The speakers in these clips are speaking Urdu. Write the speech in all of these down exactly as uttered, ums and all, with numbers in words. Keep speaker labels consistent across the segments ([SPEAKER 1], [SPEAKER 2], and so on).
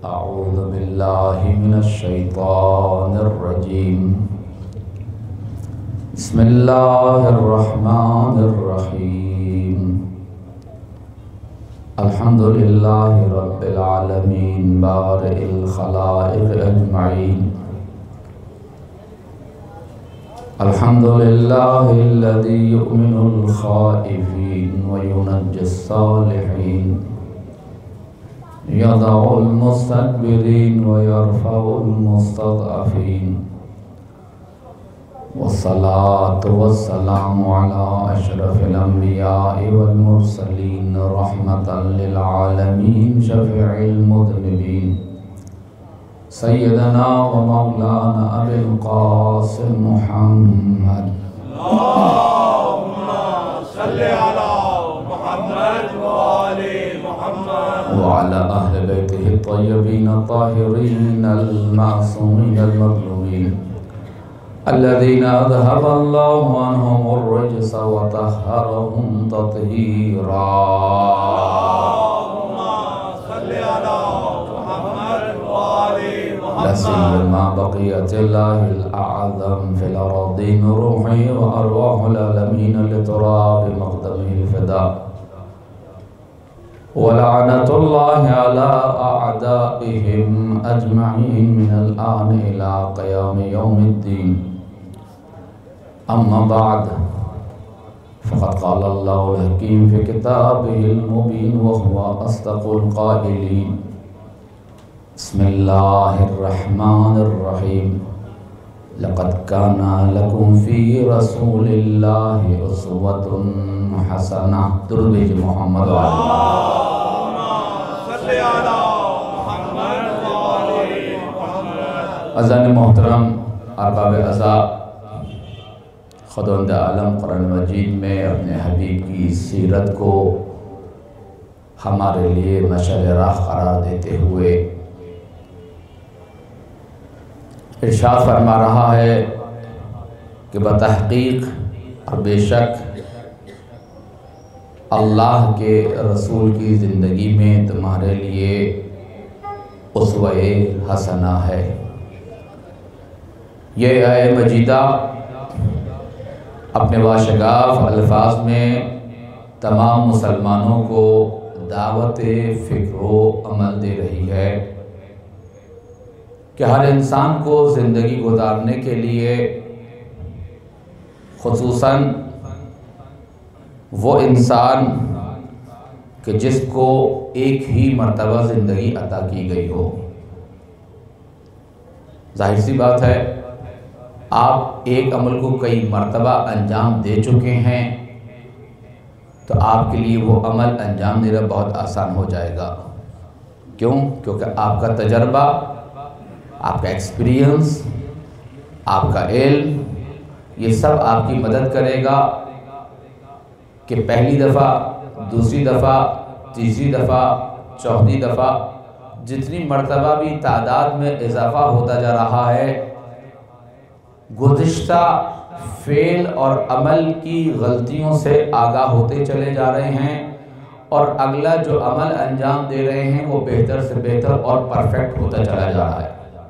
[SPEAKER 1] أعوذ بالله من الشيطان الرجيم بسم الله الرحمن الرحيم الحمد لله رب العالمين بارئ الخلائق أجمعين الحمد لله الذي يؤمن الخائفين وينجي الصالحين يضع المستكبرين ويرفع المستضعفين والصلاة والسلام على أشرف الأنبياء والمرسلين رحمة للعالمين شفيع المذنبين سيدنا ومولانا أبي القاسم محمد
[SPEAKER 2] اللهم صل على محمد وآل محمد
[SPEAKER 1] وعلى أهل بيته الطيبين الطاهرين المعصومين المظلومين الذين أذهب الله عنهم الرجس وطهرهم تطهيرا.
[SPEAKER 2] اللهم صل على محمد وآل محمد
[SPEAKER 1] لا سيما بقية الله الأعظم في الأراضين روحي وأرواح العالمين لتراب مقدمه الفداء ولعنة الله على أعدائهم أجمعين من الآن إلى قيام يوم الدين. أما بعد فقد قال الله الحكيم في كتابه المبين وهو أصدق القائلين بسم الله الرحمن الرحيم لقد كان لكم في رسول الله أسوة حسنة. درود بھیجئے محمد
[SPEAKER 2] اللهم صل على محمد وآل محمد.
[SPEAKER 1] اذان محترم ارباب عزا خداوند عالم قرآن مجید میں اپنے حبیب کی سیرت کو ہمارے لیے مشعل راہ قرار دیتے ہوئے ارشاد فرما رہا ہے کہ بتحقیق اور بے شک اللہ کے رسول کی زندگی میں تمہارے لیے اسوہ حسنہ ہے. یہ آیہ مجیدہ اپنے واشگاف الفاظ میں تمام مسلمانوں کو دعوت فکر و عمل دے رہی ہے کہ ہر انسان کو زندگی گزارنے کے لیے خصوصاً وہ انسان کہ جس کو ایک ہی مرتبہ زندگی عطا کی گئی ہو. ظاہر سی بات ہے آپ ایک عمل کو کئی مرتبہ انجام دے چکے ہیں تو آپ کے لیے وہ عمل انجام دینا بہت آسان ہو جائے گا. کیوں؟ کیونکہ آپ کا تجربہ، آپ کا ایکسپیرینس، آپ کا علم یہ سب آپ کی مدد کرے گا کہ پہلی دفعہ، دوسری دفعہ، تیسری دفعہ، چوتھی دفعہ جتنی مرتبہ بھی تعداد میں اضافہ ہوتا جا رہا ہے گزشتہ فعل اور عمل کی غلطیوں سے آگاہ ہوتے چلے جا رہے ہیں اور اگلا جو عمل انجام دے رہے ہیں وہ بہتر سے بہتر اور پرفیکٹ ہوتا چلا جا رہا ہے.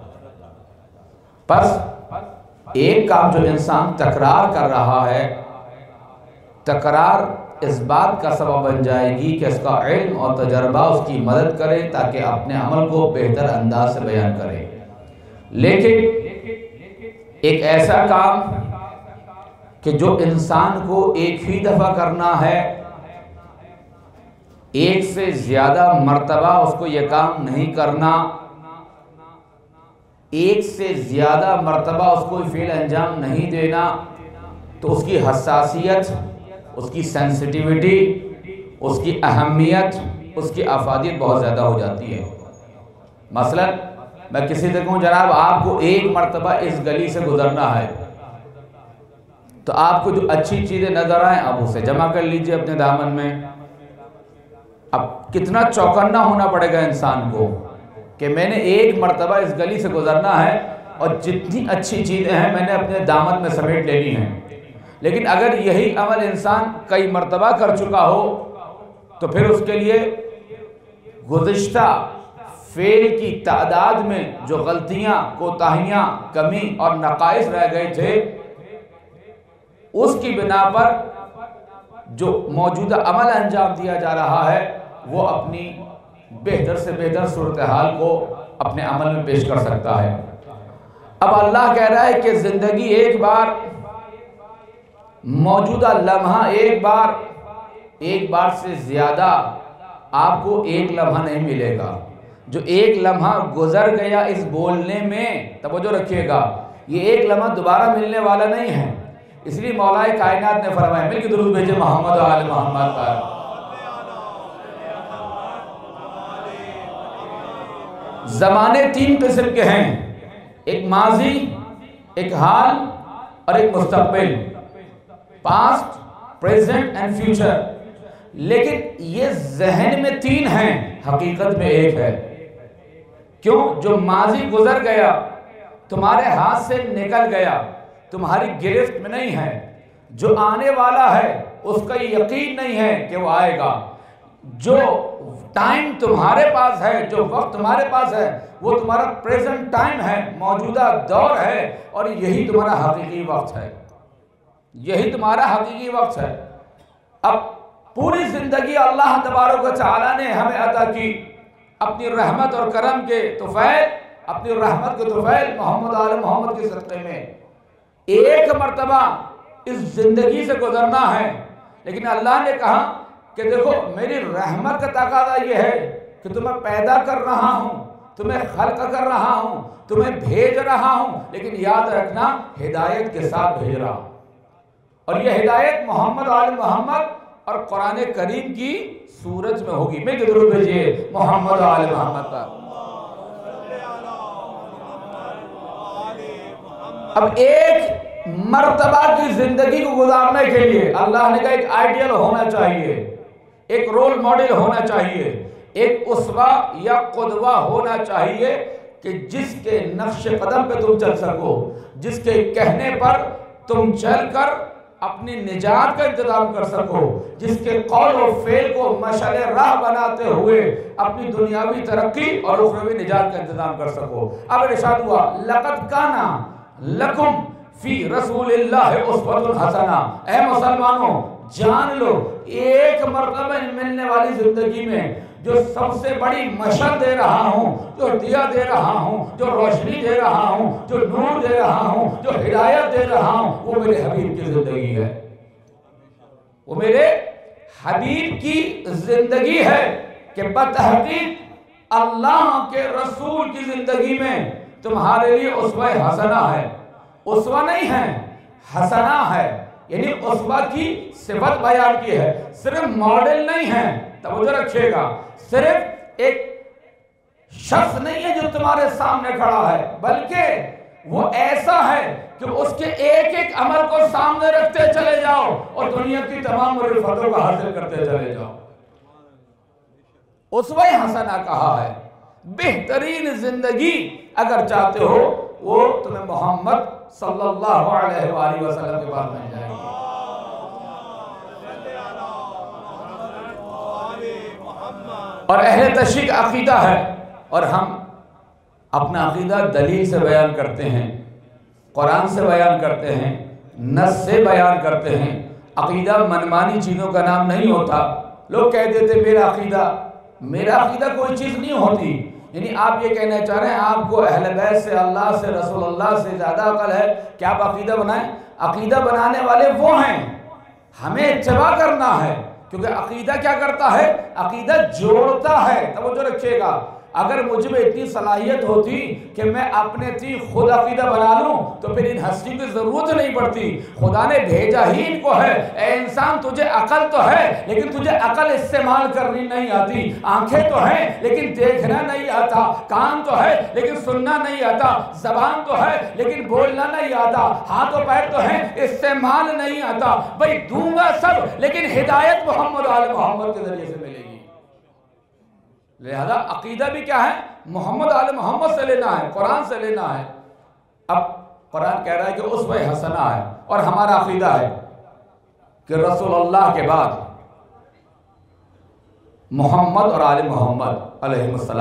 [SPEAKER 1] پس ایک کام جو انسان تکرار کر رہا ہے، تکرار اس بات کا سبب بن جائے گی کہ اس کا علم اور تجربہ اس کی مدد کرے تاکہ اپنے عمل کو بہتر انداز سے بیان کرے. لیکن ایک ایسا کام کہ جو انسان کو ایک ہی دفعہ کرنا ہے، ایک سے زیادہ مرتبہ اس کو یہ کام نہیں کرنا، ایک سے زیادہ مرتبہ اس کو فعل انجام نہیں دینا، تو اس کی حساسیت، اس کی سینسٹیوٹی، اس کی اہمیت، اس کی افادیت بہت زیادہ ہو جاتی ہے. مثلا میں کسی سے کہوں جناب آپ کو ایک مرتبہ اس گلی سے گزرنا ہے، تو آپ کو جو اچھی چیزیں نظر آئیں آپ اسے جمع کر لیجئے اپنے دامن میں. اب کتنا چوکنا ہونا پڑے گا انسان کو کہ میں نے ایک مرتبہ اس گلی سے گزرنا ہے اور جتنی اچھی چیزیں ہیں میں نے اپنے دامن میں سمیٹ لینی ہیں. لیکن اگر یہی عمل انسان کئی مرتبہ کر چکا ہو تو پھر اس کے لیے گزشتہ فعل کی تعداد میں جو غلطیاں، کوتاہیاں، کمی اور نقائص رہ گئے تھے، اس کی بنا پر جو موجودہ عمل انجام دیا جا رہا ہے وہ اپنی بہتر سے بہتر صورتحال کو اپنے عمل میں پیش کر سکتا ہے۔ اب اللہ کہہ رہا ہے کہ زندگی ایک بار، موجودہ لمحہ ایک بار، ایک بار سے زیادہ آپ کو ایک لمحہ نہیں ملے گا۔ جو ایک لمحہ گزر گیا اس بولنے میں، توجہ رکھیے گا، یہ ایک لمحہ دوبارہ ملنے والا نہیں ہے۔ اس لیے مولا کائنات نے فرمایا، مل کے درود بھیجے محمد و آل محمد پر۔ زمانے تین قسم کے ہیں، ایک ماضی، ایک حال اور ایک مستقبل، پاسٹ، پریزنٹ اینڈ فیوچر۔ لیکن یہ ذہن میں تین ہیں، حقیقت میں ایک ہے۔ کیوں؟ جو ماضی گزر گیا، تمہارے ہاتھ سے نکل گیا، تمہاری گرفت میں نہیں ہے۔ جو آنے والا ہے اس کا یقین نہیں ہے کہ وہ آئے گا۔ جو ٹائم تمہارے پاس ہے، جو وقت تمہارے پاس ہے، وہ تمہارا پریزنٹ ٹائم ہے، موجودہ دور ہے، اور یہی تمہارا حقیقی وقت ہے، یہی تمہارا حقیقی وقت ہے۔ اب پوری زندگی اللہ تبارک و تعالیٰ نے ہمیں عطا کی اپنی رحمت اور کرم کے طفیل، اپنی رحمت کے طفیل محمد آل محمد کے صدقے میں ایک مرتبہ اس زندگی سے گزرنا ہے۔ لیکن اللہ نے کہا کہ دیکھو میری رحمت کا تقاضا یہ ہے کہ تمہیں پیدا کر رہا ہوں، تمہیں خلق کر رہا ہوں، تمہیں بھیج رہا ہوں، لیکن یاد رکھنا ہدایت کے ساتھ بھیج رہا ہوں۔ اور یہ ہدایت محمد آل محمد اور قرآن کریم کی صورت میں ہوگی۔ میں درود بھیجئے محمد آل محمد پر۔ اب ایک مرتبہ کی زندگی کو گزارنے کے لیے اللہ نے کہا ایک آئیڈیل ہونا چاہیے، ایک رول ماڈل ہونا چاہیے، ایک اسوہ یا قدوہ ہونا چاہیے کہ جس کے نقش قدم پہ تم چل سکو، جس کے کہنے پر تم چل کر اپنی نجات کا انتظام کر سکو، جس کے قول و فعل کو مشعل راہ بناتے ہوئے اپنی دنیاوی ترقی اور اخروی نجات کا انتظام کر سکو۔ اب ارشاد ہوا لَقَدْ كَانَ لَكُمْ فی رسول اللہ اسوۃ حسنہ۔ اے مسلمانوں جان لو، ایک مرتبہ ملنے والی زندگی میں جو سب سے بڑی مشعل دے رہا ہوں، جو دیا دے رہا ہوں، جو روشنی دے رہا ہوں، جو نور دے رہا ہوں، جو ہدایت دے رہا ہوں، وہ میرے حبیب کی زندگی ہے، وہ میرے حبیب کی زندگی ہے کہ بتحقیق اللہ کے رسول کی زندگی میں تمہارے لیے اسوہ حسنہ ہے۔ اسوہ نہیں ہے، حسنہ ہے، یعنی اسوہ کی صفت بیان کی ہے، صرف ماڈل نہیں ہے۔ توجہ رکھیے گا، صرف ایک شخص نہیں ہے جو تمہارے سامنے کھڑا ہے، بلکہ وہ ایسا ہے کہ اس کے ایک ایک عمل کو سامنے رکھتے چلے جاؤ اور دنیا کی تمام رفتوں کو حاصل کرتے چلے جاؤ۔ اسوہ حسنہ کہا ہے۔ بہترین زندگی اگر چاہتے ہو وہ تمہیں محمد صلی اللہ علیہ وآلہ وسلم کے پاس مل جائے گی۔ اور اہل تشریح کا عقیدہ ہے، اور ہم اپنا عقیدہ دلیل سے بیان کرتے ہیں، قرآن سے بیان کرتے ہیں، نص سے بیان کرتے ہیں۔ عقیدہ منمانی چیزوں کا نام نہیں ہوتا۔ لوگ کہہ دیتے میرا عقیدہ، میرا عقیدہ کوئی چیز نہیں ہوتی۔ یعنی آپ یہ کہنا چاہ رہے ہیں آپ کو اہل بیت سے، اللہ سے، رسول اللہ سے زیادہ عقل ہے کہ آپ عقیدہ بنائیں؟ عقیدہ بنانے والے وہ ہیں، ہمیں اتباع کرنا ہے، کیونکہ عقیدہ کیا کرتا ہے؟ عقیدہ جوڑتا ہے۔ توجہ رکھیے گا، اگر مجھ میں اتنی صلاحیت ہوتی کہ میں اپنے تھی خود عقیدہ بنا لوں تو پھر ان ہستی کی ضرورت نہیں پڑتی۔ خدا نے بھیجا ہی ان کو ہے۔ اے انسان تجھے عقل تو ہے لیکن تجھے عقل استعمال کرنی نہیں آتی، آنکھیں تو ہیں لیکن دیکھنا نہیں آتا، کان تو ہے لیکن سننا نہیں آتا، زبان تو ہے لیکن بولنا نہیں آتا، ہاتھ و پیر تو ہیں استعمال نہیں آتا۔ بھئی دوں گا سب لیکن ہدایت محمد آل محمد کے ذریعے سے ملے گی۔ لہذا عقیدہ بھی کیا ہے؟ محمد آل محمد سے لینا ہے، قرآن سے لینا ہے۔ اب قرآن کہہ رہا ہے کہ اسوہ حسنہ ہے، اور ہمارا عقیدہ ہے کہ رسول اللہ کے بعد محمد اور آل محمد علیہ السلام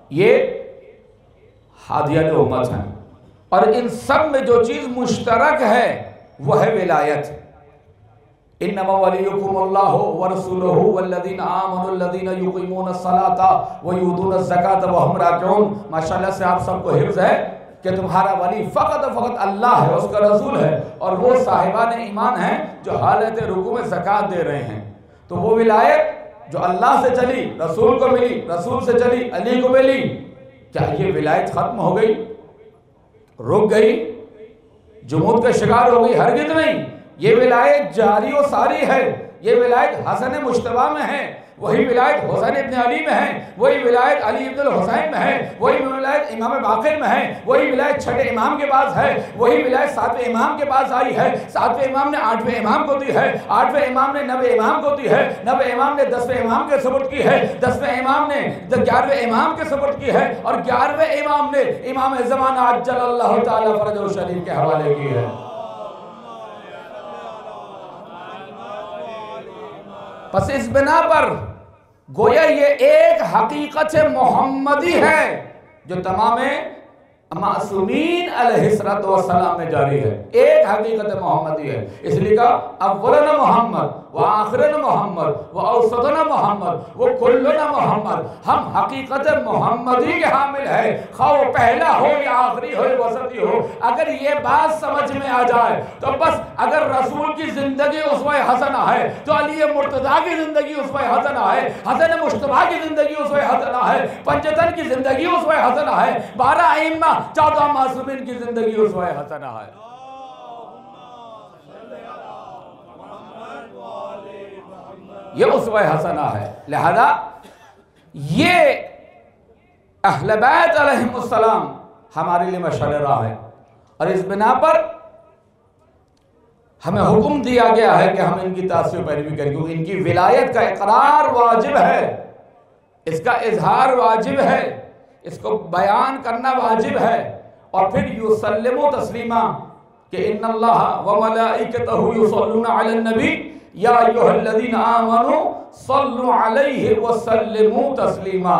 [SPEAKER 1] یہ ہادیان امت ہیں، اور ان سب میں جو چیز مشترک ہے وہ ہے ولایت۔ انما ولیکم اللہ ورسولہ والذین آمنوا الذین یقیمون الصلاۃ ویؤتون الزکاۃ وہم راکعون۔ ماشاءاللہ سے آپ سب کو حفظ ہے کہ تمہارا ولی فقط فقط اللہ ہے، اس کا رسول ہے، اور وہ صاحبان ایمان ہیں جو حالت رکوع میں زکوٰۃ دے رہے ہیں۔ تو وہ ولایت جو اللہ سے چلی، رسول کو ملی، رسول سے چلی، علی کو ملی، کیا یہ ولایت ختم ہو گئی، رک گئی، جمود کا شکار ہو گئی؟ ہرگز نہیں، یہ ولایت جاری و ساری ہے۔ یہ ولایت حسن مجتبیٰ میں ہے، وہی ولایت حسین ابن علی میں ہے، وہی ولایت علی ابن الحسین میں ہے، وہی ولایت امام باقر میں ہے، وہی ولایت چھٹے امام کے پاس ہے، وہی ولایت ساتویں امام کے پاس آئی ہے۔ ساتویں امام نے آٹھویں امام کو دی ہے، آٹھویں امام نے نویں امام کو دی ہے، نویں امام نے دسویں امام کے سپرد کی ہے، دسویں امام نے گیارہویں امام کے سپرد کی ہے، اور گیارہویں امام نے امام زمانہ عجل اللہ تعالیٰ فرجہ شریف کے حوالے کی ہے۔ پس اس بنا پر گویا یہ ایک حقیقت محمدی ہے جو تمام معصومین علیہ السلام میں جاری ہے۔ ایک حقیقت محمدی ہے، اس لیے کہا اولنا محمد و آخرنا محمد و اوسطنا محمد و کلنا محمد۔ ہم حقیقت محمدی کے حامل ہیں، خواہ وہ پہلا ہو یا آخری ہو یا وسطی ہو۔ اگر یہ بات سمجھ میں آ جائے تو بس، اگر رسول کی زندگی اسوہ حسنہ ہے تو علی مرتضیٰ کی زندگی اسوہ حسنہ ہے، حسن مجتبیٰ کی زندگی اسوہ حسنہ ہے، پنجتن کی زندگی اسوہ حسنہ ہے، بارہ ائمہ چودہ معصومین کی زندگی اسوہ حسنہ ہے۔ یہ اسوہ حسنہ ہے۔ لہذا یہ اہل بیت علیہم السلام ہمارے لیے مشعل راہ ہے، اور اس بنا پر ہمیں حکم دیا گیا ہے کہ ہم ان کی تاثیر پیروی کریں، کیونکہ ان کی ولایت کا اقرار واجب ہے، اس کا اظہار واجب ہے، اس کو بیان کرنا واجب ہے، اور پھر یسلموا تسلیما کہ ان اللہ وملائکتہ یصلون علی النبی یا ایھا الذین آمنوا صلوا علیہ وسلموا تسلیما۔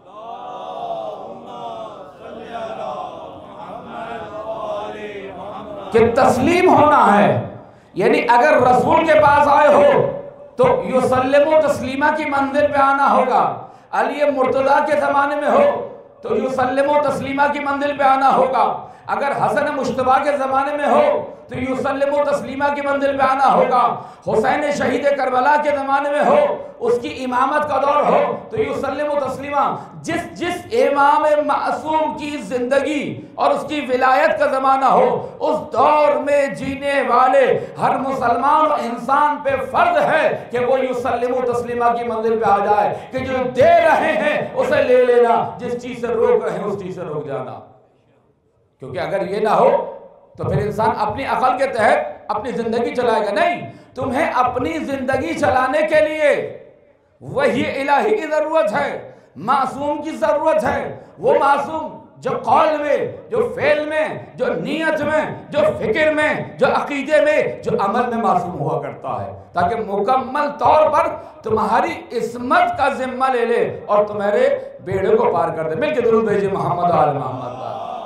[SPEAKER 1] کہ تسلیم ہونا ہے، یعنی اگر رسول کے پاس آئے ہو تو یسلموا تسلیما کی منزل پہ آنا ہوگا، علی مرتضیٰ کے زمانے میں ہو تو یسلموا تسلیما کی منزل پہ آنا ہوگا، اگر حسن مجتبیٰ کے زمانے میں ہو تو یسلموا تسلیما کی منزل پہ آنا ہوگا، حسین شہید کربلا کے زمانے میں ہو، اس کی امامت کا دور ہو تو یسلموا تسلیما۔ جس جس امام معصوم کی زندگی اور اس کی ولایت کا زمانہ ہو، اس دور میں جینے والے ہر مسلمان انسان پہ فرض ہے کہ وہ یسلموا تسلیما کی منزل پہ آ جائے، کہ جو دے رہے ہیں اسے لے لینا، جس چیز سے روک رہے ہیں اس چیز سے روک جانا۔ کیونکہ اگر یہ نہ ہو تو پھر انسان اپنی عقل کے تحت اپنی زندگی چلائے گا۔ نہیں، تمہیں اپنی زندگی چلانے کے لیے وحی الہی کی ضرورت ہے، معصوم کی ضرورت ہے، وہ معصوم جو قول میں، جو فعل میں، جو نیت میں، جو فکر میں، جو عقیدے میں، جو عمل میں معصوم ہوا کرتا ہے، تاکہ مکمل طور پر تمہاری عصمت کا ذمہ لے لے اور تمہارے بیڑے کو پار کر دے۔ مل کے درود بھیجئے محمد آل محمد۔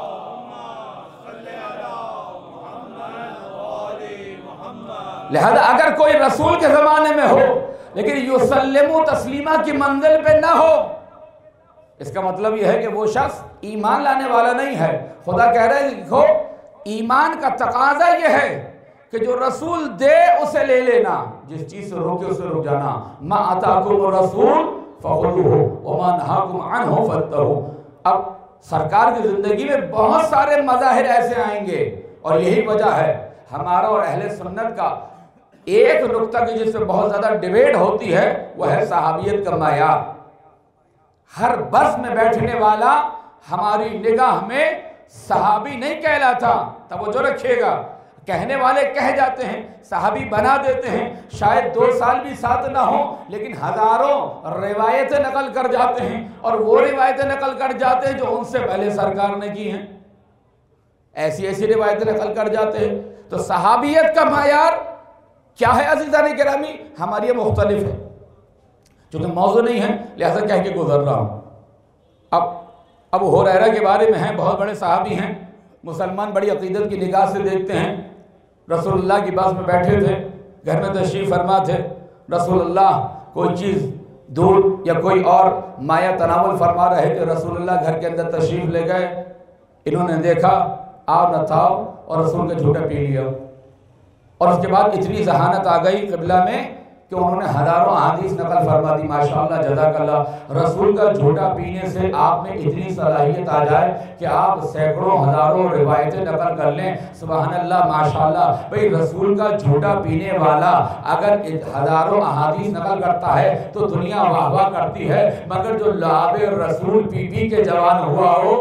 [SPEAKER 1] لہذا اگر کوئی رسول کے زمانے میں ہو لیکن یسلموا تسلیما کی منزل پہ نہ ہو، اس کا مطلب یہ ہے کہ وہ شخص ایمان لانے والا نہیں ہے۔ خدا کہہ رہے ہیں، دیکھو ایمان کا تقاضا یہ ہے کہ جو رسول دے اسے لے لینا، جس چیز سے روکے اسے رک جانا۔ ما آتاکم الرسول فخذوہ وما نہاکم عنہ فانتہوا۔ اب سرکار کی زندگی میں بہت سارے مظاہر ایسے آئیں گے، اور یہی وجہ ہے ہمارا اور اہل سنت کا ایک نقطہ کی جس سے بہت زیادہ ڈیبیٹ ہوتی ہے، وہ ہے صحابیت کا معیار۔ ہر بس میں بیٹھنے والا ہماری نگاہ میں صحابی نہیں کہلاتا، توجہ رکھیے گا۔ کہنے والے کہہ جاتے ہیں، صحابی بنا دیتے ہیں، شاید دو سال بھی ساتھ نہ ہوں لیکن ہزاروں روایتیں نقل کر جاتے ہیں، اور وہ روایتیں نقل کر جاتے ہیں جو ان سے پہلے سرکار نے کی ہیں، ایسی ایسی روایتیں نقل کر جاتے ہیں۔ تو صحابیت کا معیار کیا ہے عزیزان گرامی؟ ہمارے یہ مختلف ہے، چونکہ موضوع نہیں ہے لہذا کہہ کے گزر رہا ہوں۔ اب ابو ہریرہ کے بارے میں ہیں، بہت بڑے صحابی ہیں، مسلمان بڑی عقیدت کی نگاہ سے دیکھتے ہیں۔ رسول اللہ کی بس میں بیٹھے تھے، گھر میں تشریف فرما تھے، رسول اللہ کوئی چیز دودھ یا کوئی اور مایہ تناول فرما رہے تھے، رسول اللہ گھر کے اندر تشریف لے گئے، انہوں نے دیکھا آؤ نہ تھا اور رسول کا جھوٹا پی لیا، اور اس کے بعد اتنی ذہانت آ گئی قبلہ میں کہ انہوں نے ہزاروں احادیث نقل فرما دی، ماشاءاللہ جزاک اللہ۔ رسول کا جھوٹا پینے سے آپ میں اتنی صلاحیت آ جائے کہ آپ سینکڑوں ہزاروں روایتیں نقل کر لیں، سبحان اللہ ماشاءاللہ۔ بھئی رسول کا جھوٹا پینے والا اگر ہزاروں احادیث نقل کرتا ہے تو دنیا واہ واہ کرتی ہے، مگر جو لعاب رسول پی پی کے جوان ہوا ہو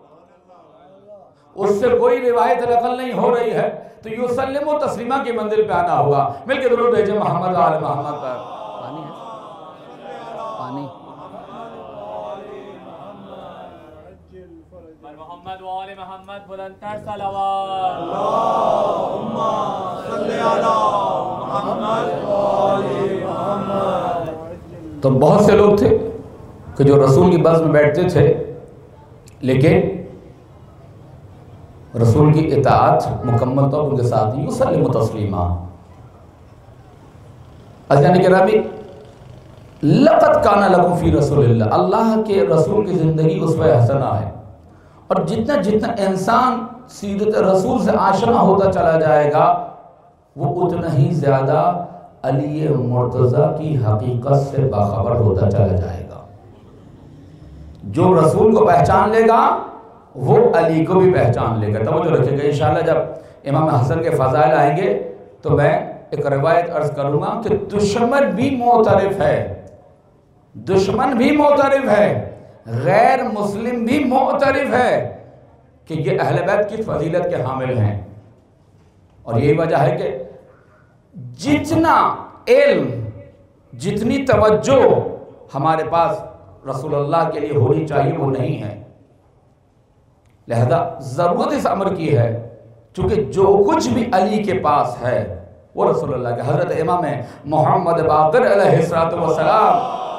[SPEAKER 1] اس سے کوئی روایت نقل نہیں ہو رہی ہے، تو یسلم و تسلیمہ کی منزل پہ آنا ہوگا۔ مل کے درود بھیجیں محمد و آل محمد پر۔ پانی ہے؟ پانی
[SPEAKER 3] محمد و آل محمد بلندتر صلوات۔
[SPEAKER 2] اللہم صلی علی محمد و آل محمد۔
[SPEAKER 1] تو بہت سے لوگ تھے کہ جو رسول کی بس میں بیٹھتے تھے، لیکن رسول کی اطاعت مکمل طور ان کے ساتھ یسلم تسلیما۔ عزیزان گرامی، لقد کان لکم فی رسول اللہ، اللہ کے رسول کی زندگی اسوہ حسنہ ہے، اور جتنا جتنا انسان سیرت رسول سے آشنا ہوتا چلا جائے گا وہ اتنا ہی زیادہ علی مرتضیٰ کی حقیقت سے باخبر ہوتا چلا جائے گا۔ جو رسول کو پہچان لے گا وہ علی کو بھی پہچان لے گا۔ توجہ رکھیں گے، انشاءاللہ جب امام حسن کے فضائل آئیں گے تو میں ایک روایت عرض کروں گا کہ دشمن بھی معترف ہے، دشمن بھی معترف ہے، غیر مسلم بھی معترف ہے کہ یہ اہل بیت کی فضیلت کے حامل ہیں، اور یہی وجہ ہے کہ جتنا علم، جتنی توجہ ہمارے پاس رسول اللہ کے لیے ہونی چاہیے وہ نہیں ہے، لہذا ضرورت اس امر کی ہے، چونکہ جو کچھ بھی علی کے پاس ہے وہ رسول اللہ کے۔ حضرت امام محمد باقر علیہ السلام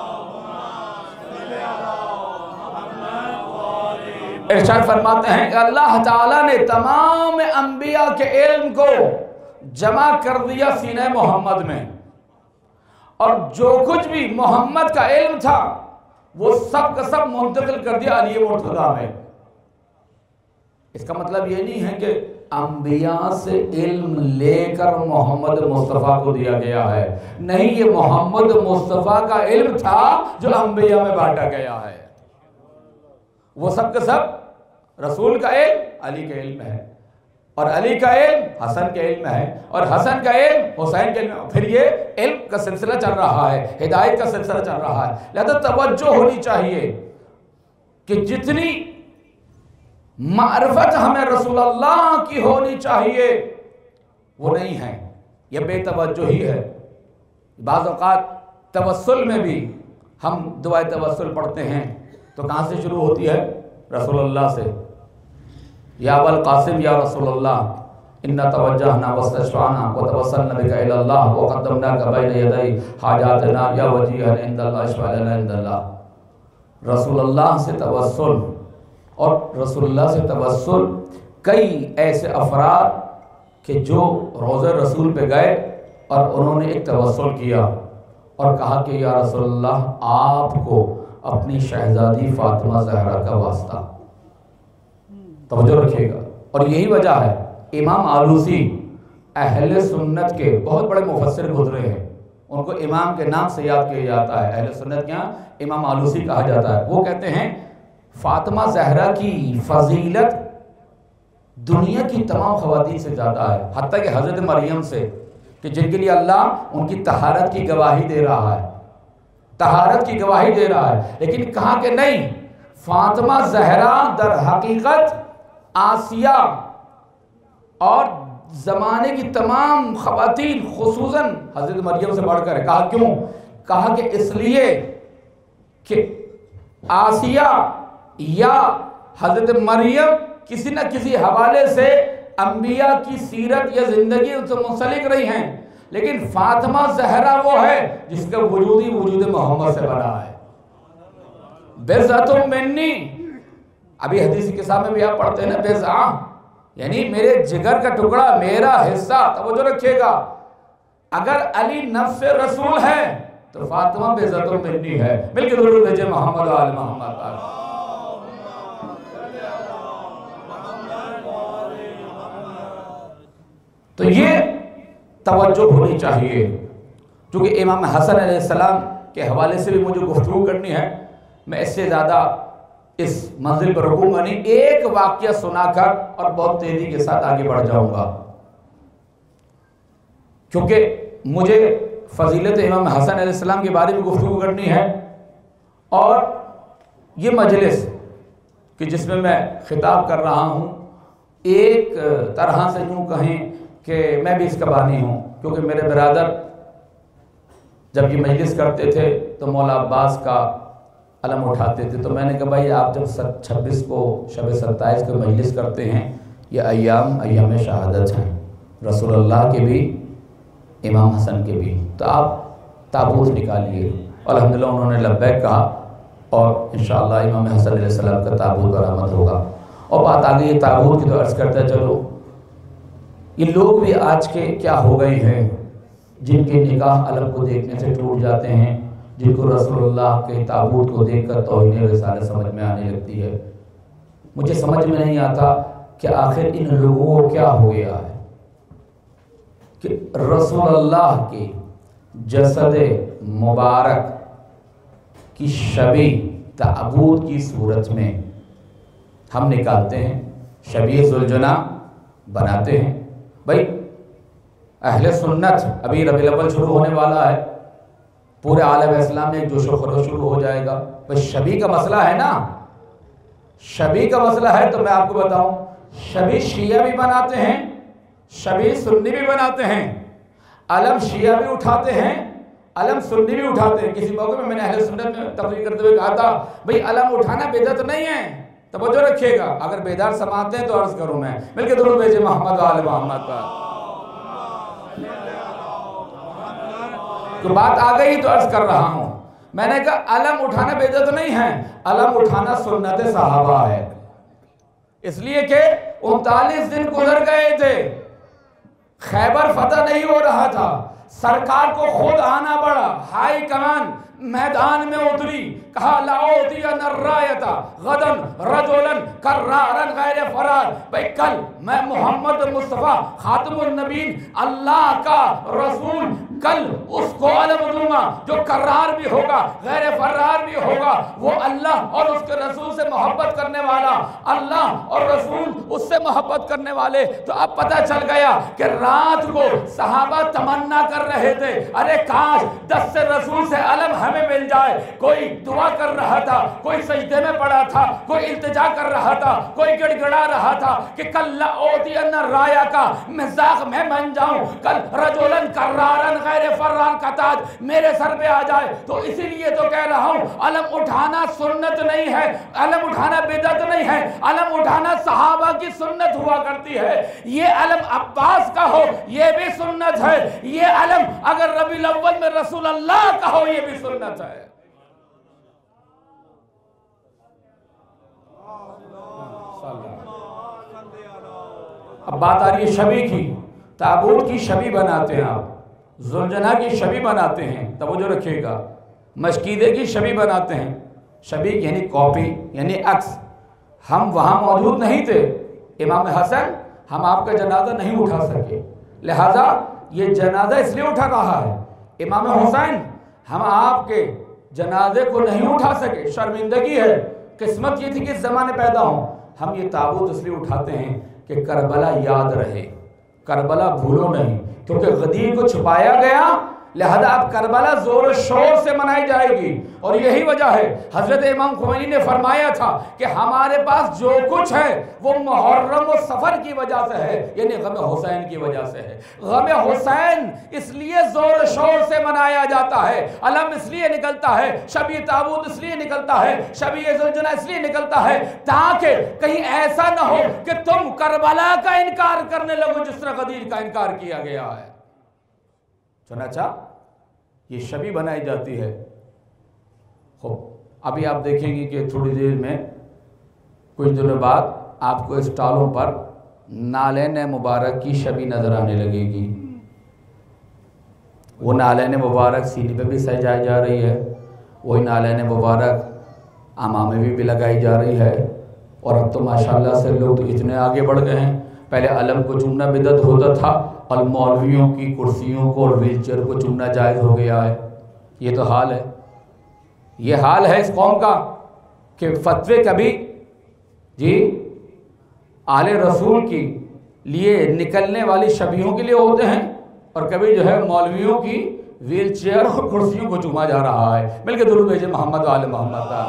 [SPEAKER 1] ارشاد فرماتے ہیں کہ اللہ تعالیٰ نے تمام انبیاء کے علم کو جمع کر دیا سینہ محمد میں، اور جو کچھ بھی محمد کا علم تھا وہ سب کا سب منتقل کر دیا علی مرتضیٰ میں۔ اس کا مطلب یہ نہیں ہے کہ انبیاء سے علم لے کر محمد مصطفیٰ کو دیا گیا ہے، نہیں، یہ محمد مصطفیٰ کا علم تھا جو انبیاء میں بانٹا گیا ہے، وہ سب کا سب رسول کا علم علی کے علم ہے، اور علی کا علم حسن کے علم ہے، اور حسن کا علم حسین کے علم ہے، پھر یہ علم کا سلسلہ چل رہا ہے، ہدایت کا سلسلہ چل رہا ہے۔ لہذا توجہ ہونی چاہیے کہ جتنی معرفت ہمیں رسول اللہ کی ہونی چاہیے وہ نہیں ہے، یہ بے توجہی ہے۔ بعض اوقات توسل میں بھی ہم دعائے توسل پڑھتے ہیں تو کہاں سے شروع ہوتی ہے؟ رسول اللہ سے، یا ابا القاسم یا رسول اللہ انا توجہنا واستشفعنا وتوسلنا بک الی اللہ وقدمناک بین یدی حاجاتنا یا وجیہا عند اللہ اشفع لنا عند اللہ۔ رسول اللہ سے توسل، اور رسول اللہ سے توسل کئی ایسے افراد کہ جو روضہ رسول پہ گئے اور انہوں نے ایک توسل کیا اور کہا کہ یا رسول اللہ آپ کو اپنی شہزادی فاطمہ زہرا کا واسطہ۔ توجہ رکھیے گا، اور یہی وجہ ہے امام آلوسی اہل سنت کے بہت بڑے مفسر گزرے ہیں، ان کو امام کے نام سے یاد کیا جاتا ہے، اہل سنت کے یہاں امام آلوسی کہا جاتا ہے۔ وہ کہتے ہیں فاطمہ زہرا کی فضیلت دنیا کی تمام خواتین سے زیادہ ہے، حتیٰ کہ حضرت مریم سے، کہ جن کے لیے اللہ ان کی طہارت کی گواہی دے رہا ہے، طہارت کی گواہی دے رہا ہے، لیکن کہا کہ نہیں، فاطمہ زہرا در حقیقت آسیہ اور زمانے کی تمام خواتین خصوصاً حضرت مریم سے بڑھ کر ہے۔ کہا کیوں؟ کہا کہ اس لیے کہ آسیہ یا حضرت مریم کسی نہ کسی حوالے سے انبیاء کی سیرت یا زندگی ان سے منسلک رہی ہیں، لیکن فاطمہ زہرا وہ ہے جس کا وجود ہی وجود محمد سے بنا ہے۔ بِذَّةٌ مِّنِّي ابھی حدیث کے سامنے بھی آپ پڑھتے ہیں نا بیزاں، یعنی میرے جگر کا ٹکڑا، میرا حصہ، توجہ رکھیے گا، اگر علی نفس رسول ہے تو فاطمہ بیزہ تو منی ہے۔ مل کے درود بھیجے محمد و آل محمد پر۔ تو یہ توجہ ہونی چاہیے، کیونکہ امام حسن علیہ السلام کے حوالے سے بھی مجھے گفتگو کرنی ہے، میں اس سے زیادہ اس منزل پر رکوں گا نہیں، ایک واقعہ سنا کر اور بہت تیزی کے ساتھ آگے بڑھ جاؤں گا، کیونکہ مجھے فضیلت امام حسن علیہ السلام کے بارے میں گفتگو کرنی ہے، اور یہ مجلس کہ جس میں میں خطاب کر رہا ہوں، ایک طرح سے یوں کہیں کہ میں بھی اس کا بانی ہوں، کیونکہ میرے برادر جب یہ مجلس کرتے تھے تو مولا عباس کا علم اٹھاتے تھے، تو میں نے کہا بھائی آپ جب چھبیس کو شب ستائیس کو مجلس کرتے ہیں، یہ ایام ایام شہادت ہیں، رسول اللہ کے بھی امام حسن کے بھی، تو آپ تابوت نکالیے۔ الحمدللہ انہوں نے لبیک کہا، اور انشاءاللہ امام حسن علیہ السلام کا تابوت برآمد ہوگا۔ اور بات آ گئی تابوت کی، تو عرض کرتا ہے چلو یہ لوگ بھی آج کے کیا ہو گئے ہیں، جن کے نکاح علم کو دیکھنے سے ٹوٹ جاتے ہیں، جن کو رسول اللہ کے تابوت کو دیکھ کر توہین رسالت سمجھ میں آنے لگتی ہے۔ مجھے سمجھ میں نہیں آتا کہ آخر ان لوگوں کو کیا ہو گیا ہے کہ رسول اللہ کے جسد مبارک کی شبی تابوت کی صورت میں ہم نکالتے ہیں، شبی ذوالجناح بناتے ہیں۔ بھائی اہل سنت، ابھی ربیع الاول شروع ہونے والا ہے، پورے عالم اسلام میں ایک جوش و خروش شروع ہو جائے گا، بھائی شبی کا مسئلہ ہے نا، شبی کا مسئلہ ہے، تو میں آپ کو بتاؤں شبی شیعہ بھی بناتے ہیں، شبی سنی بھی بناتے ہیں، علم شیعہ بھی اٹھاتے ہیں، علم سنی بھی اٹھاتے ہیں۔ کسی موقع میں میں نے اہل سنت میں تقریر کرتے ہوئے کہا تھا بھائی علم اٹھانا بدعت نہیں ہے، توجہ رکھیے گا، اگر بیدار سماعت ہیں تو عرض کروں میں، مل کے درود بھیجے محمد و آل محمد پر۔ تو بات آ گئی تو عرض کر رہا ہوں، میں نے کہا علم اٹھانا بدعت نہیں ہے، علم اٹھانا سنت صحابہ ہے، اس لیے کہ انتالیس دن گزر گئے تھے، خیبر فتح نہیں ہو رہا تھا، سرکار کو خود آنا پڑا، ہائی کمان میدان میں اتری، کہا لَأُعْطِيَنَّ الرَّایَةَ غَدًا رَجُلًا کَرَّارًا غیر فرار۔ بھئی کل میں محمد مصطفیٰ خاتم النبیین اللہ کا رسول، کل اس کو علم دوں گا جو کرار بھی ہوگا، غیر فرار بھی ہوگا، وہ اللہ اور اس کے رسول سے محبت کرنے والا، اللہ اور رسول اس سے محبت کرنے والے۔ تو اب پتہ چل گیا کہ رات کو صحابہ تمنا کر رہے تھے، ارے کاش دست رسول سے علم ہمیں مل جائے۔ کوئی دعا کر رہا تھا، کوئی سجدے میں پڑا تھا، کوئی التجا کر رہا تھا، کوئی گڑ گڑا رہا تھا کہ کل لَأُعْطِيَنَّ الرَّایَةَ کا مزاق میں بن جاؤں، کل رجلاً کرارن غیر فرار کا تاج میرے سر پہ آ جائے۔ تو اسی لیے تو کہہ رہا ہوں علم اٹھانا سنت نہیں ہے، علم اٹھانا بدعت نہیں ہے، علم اٹھانا صحابہ کی سنت ہوا کرتی ہے۔ یہ علم عباس کا ہو یہ بھی سنت ہے، یہ علم اگر ربیع الاول میں رسول اللہ کا ہو یہ بھی سنت ہے۔ اب بات آ رہی ہے شبی کی، تابوت کی شبی بناتے ہیں آپ، ذوالجناح کی شبی بناتے ہیں، توجہ رکھیے گا، مشکیدے کی شبی بناتے ہیں، شبی یعنی کاپی یعنی عکس۔ ہم وہاں موجود نہیں تھے، امام حسن ہم آپ کا جنازہ نہیں اٹھا سکے، لہذا یہ جنازہ اس لیے اٹھا رہا ہے۔ امام حسین ہم آپ کے جنازے کو نہیں اٹھا سکے، شرمندگی ہے، قسمت یہ تھی کہ اس زمانے پیدا ہوں۔ ہم یہ تابوت اس لیے اٹھاتے ہیں کہ کربلا یاد رہے، کربلا بھولو نہیں، کیونکہ غدیر کو چھپایا گیا، لہذا اب کربلا زور و شور سے منائی جائے گی۔ اور یہی وجہ ہے حضرت امام خمینی نے فرمایا تھا کہ ہمارے پاس جو کچھ ہے وہ محرم و سفر کی وجہ سے ہے، یعنی غم حسین کی وجہ سے ہے۔ غم حسین اس لیے زور و شور سے منایا جاتا ہے، علم اس لیے نکلتا ہے، شبی تابوت اس لیے نکلتا ہے، شبی ذوالجناح اس لیے نکلتا ہے تاکہ کہیں ایسا نہ ہو کہ تم کربلا کا انکار کرنے لگو جس طرح غدیر کا انکار کیا گیا ہے۔ چنانچہ یہ شبی بنائی جاتی ہے۔ خوب ابھی آپ دیکھیں گے کہ تھوڑی دیر میں کچھ دنوں بعد آپ کو اسٹالوں پر نالین مبارک کی شبی نظر آنے لگے گی. وہ نالین مبارک سینے پہ بھی سجائی جا رہی ہے, وہی نالین مبارک امامے میں بھی لگائی جا رہی ہے. اور اب تو ماشاءاللہ سے لوگ تو اتنے آگے بڑھ گئے ہیں. پہلے علم کو چومنا بدعت ہوتا تھا اور مولویوں کی کرسیوں کو اور ویل چیئر کو چومنا جائز ہو گیا ہے. یہ تو حال ہے, یہ حال ہے اس قوم کا کہ فتوے کبھی جی آل رسول کی لیے نکلنے والی شبیہوں کے لیے ہوتے ہیں اور کبھی جو ہے مولویوں کی ویل چیئر اور کرسیوں کو چوما جا رہا ہے. مل کے درود بھیجیں محمد و آل محمد کا.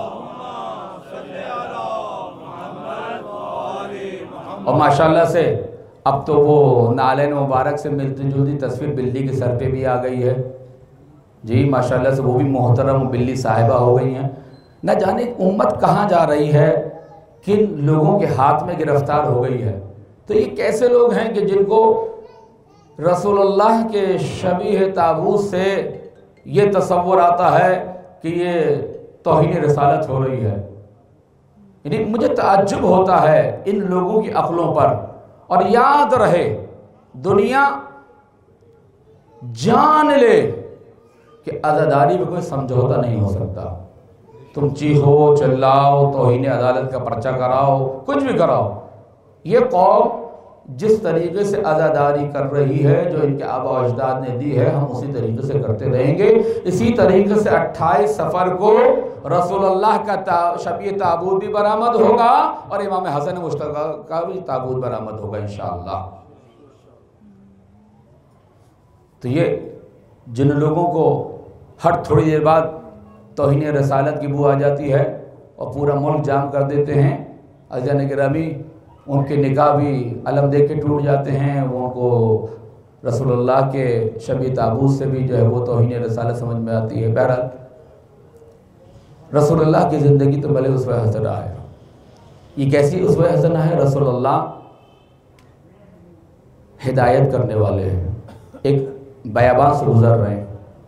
[SPEAKER 1] اور ماشاءاللہ سے اب تو وہ نالین مبارک سے ملتی جلتی تصویر بلی کے سر پہ بھی آ گئی ہے. جی ماشاءاللہ سے وہ بھی محترم بلی صاحبہ ہو گئی ہیں. نہ جانے امت کہاں جا رہی ہے, کن لوگوں کے ہاتھ میں گرفتار ہو گئی ہے. تو یہ کیسے لوگ ہیں کہ جن کو رسول اللہ کے شبیہ تابوت سے یہ تصور آتا ہے کہ یہ توہین رسالت ہو رہی ہے. یعنی مجھے تعجب ہوتا ہے ان لوگوں کی عقلوں پر. اور یاد رہے دنیا جان لے کہ عزاداری میں کوئی سمجھوتا نہیں ہو سکتا. تم چیخو چلاؤ, توہین عدالت کا پرچہ کراؤ, کچھ بھی کراؤ, یہ قوم جس طریقے سے عزاداری کر رہی ہے جو ان کے آبا و اجداد نے دی ہے, ہم اسی طریقے سے کرتے رہیں گے. اسی طریقے سے اٹھائیس سفر کو رسول اللہ کا شبیہ تابوت بھی برآمد ہوگا اور امام حسن مشتبہ کا بھی تابوت برآمد ہوگا انشاءاللہ. تو یہ جن لوگوں کو ہر تھوڑی دیر بعد توہین رسالت کی بو آ جاتی ہے اور پورا ملک جام کر دیتے ہیں, عزیزان گرامی ان کے نکاح بھی علم دیکھ کے ٹوٹ جاتے ہیں. وہ ان کو رسول اللہ کے شبیہ تابوت سے بھی جو ہے وہ توہین رسالت سمجھ میں آتی ہے. بہرحال رسول اللہ کی زندگی تو بھلے اسوہ حسنہ ہے. یہ کیسی اسوہ حسنہ ہے؟ رسول اللہ ہدایت کرنے والے ہیں. ایک بیابان سے گزر رہے ہیں,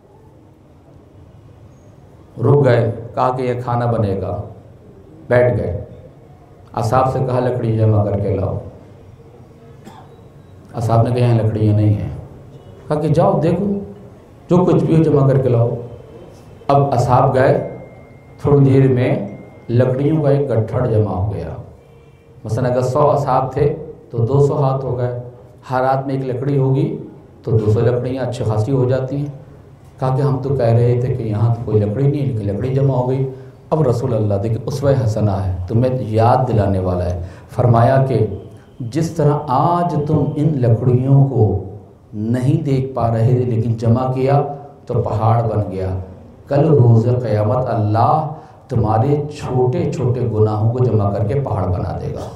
[SPEAKER 1] رک گئے, کہا کہ یہ کھانا بنے گا, بیٹھ گئے. اصحاب سے کہا لکڑی جمع کر کے لاؤ. اصحاب نے کہا یہاں لکڑیاں نہیں ہیں. کہا کہ جاؤ دیکھو جو کچھ بھی ہو جمع کر کے لاؤ. اب اصحاب گئے, تھوڑی دیر میں لکڑیوں کا ایک گٹھڑ جمع ہو گیا. مثلا اگر سو اصحاب تھے تو دو سو ہاتھ ہو گئے. ہر ہاتھ میں ایک لکڑی ہوگی تو دو سو لکڑیاں اچھی خاصی ہو جاتی ہیں. کہا کہ ہم تو کہہ رہے تھے کہ یہاں تو کوئی لکڑی نہیں, لیکن لکڑی جمع ہو گئی. اب رسول اللہ دیکھیں اسوہ حسنہ ہے, تمہیں یاد دلانے والا ہے. فرمایا کہ جس طرح آج تم ان لکڑیوں کو نہیں دیکھ پا رہے تھے لیکن جمع کیا تو پہاڑ بن گیا, کل روز قیامت اللہ تمہارے چھوٹے چھوٹے گناہوں کو جمع کر کے پہاڑ بنا دے گا.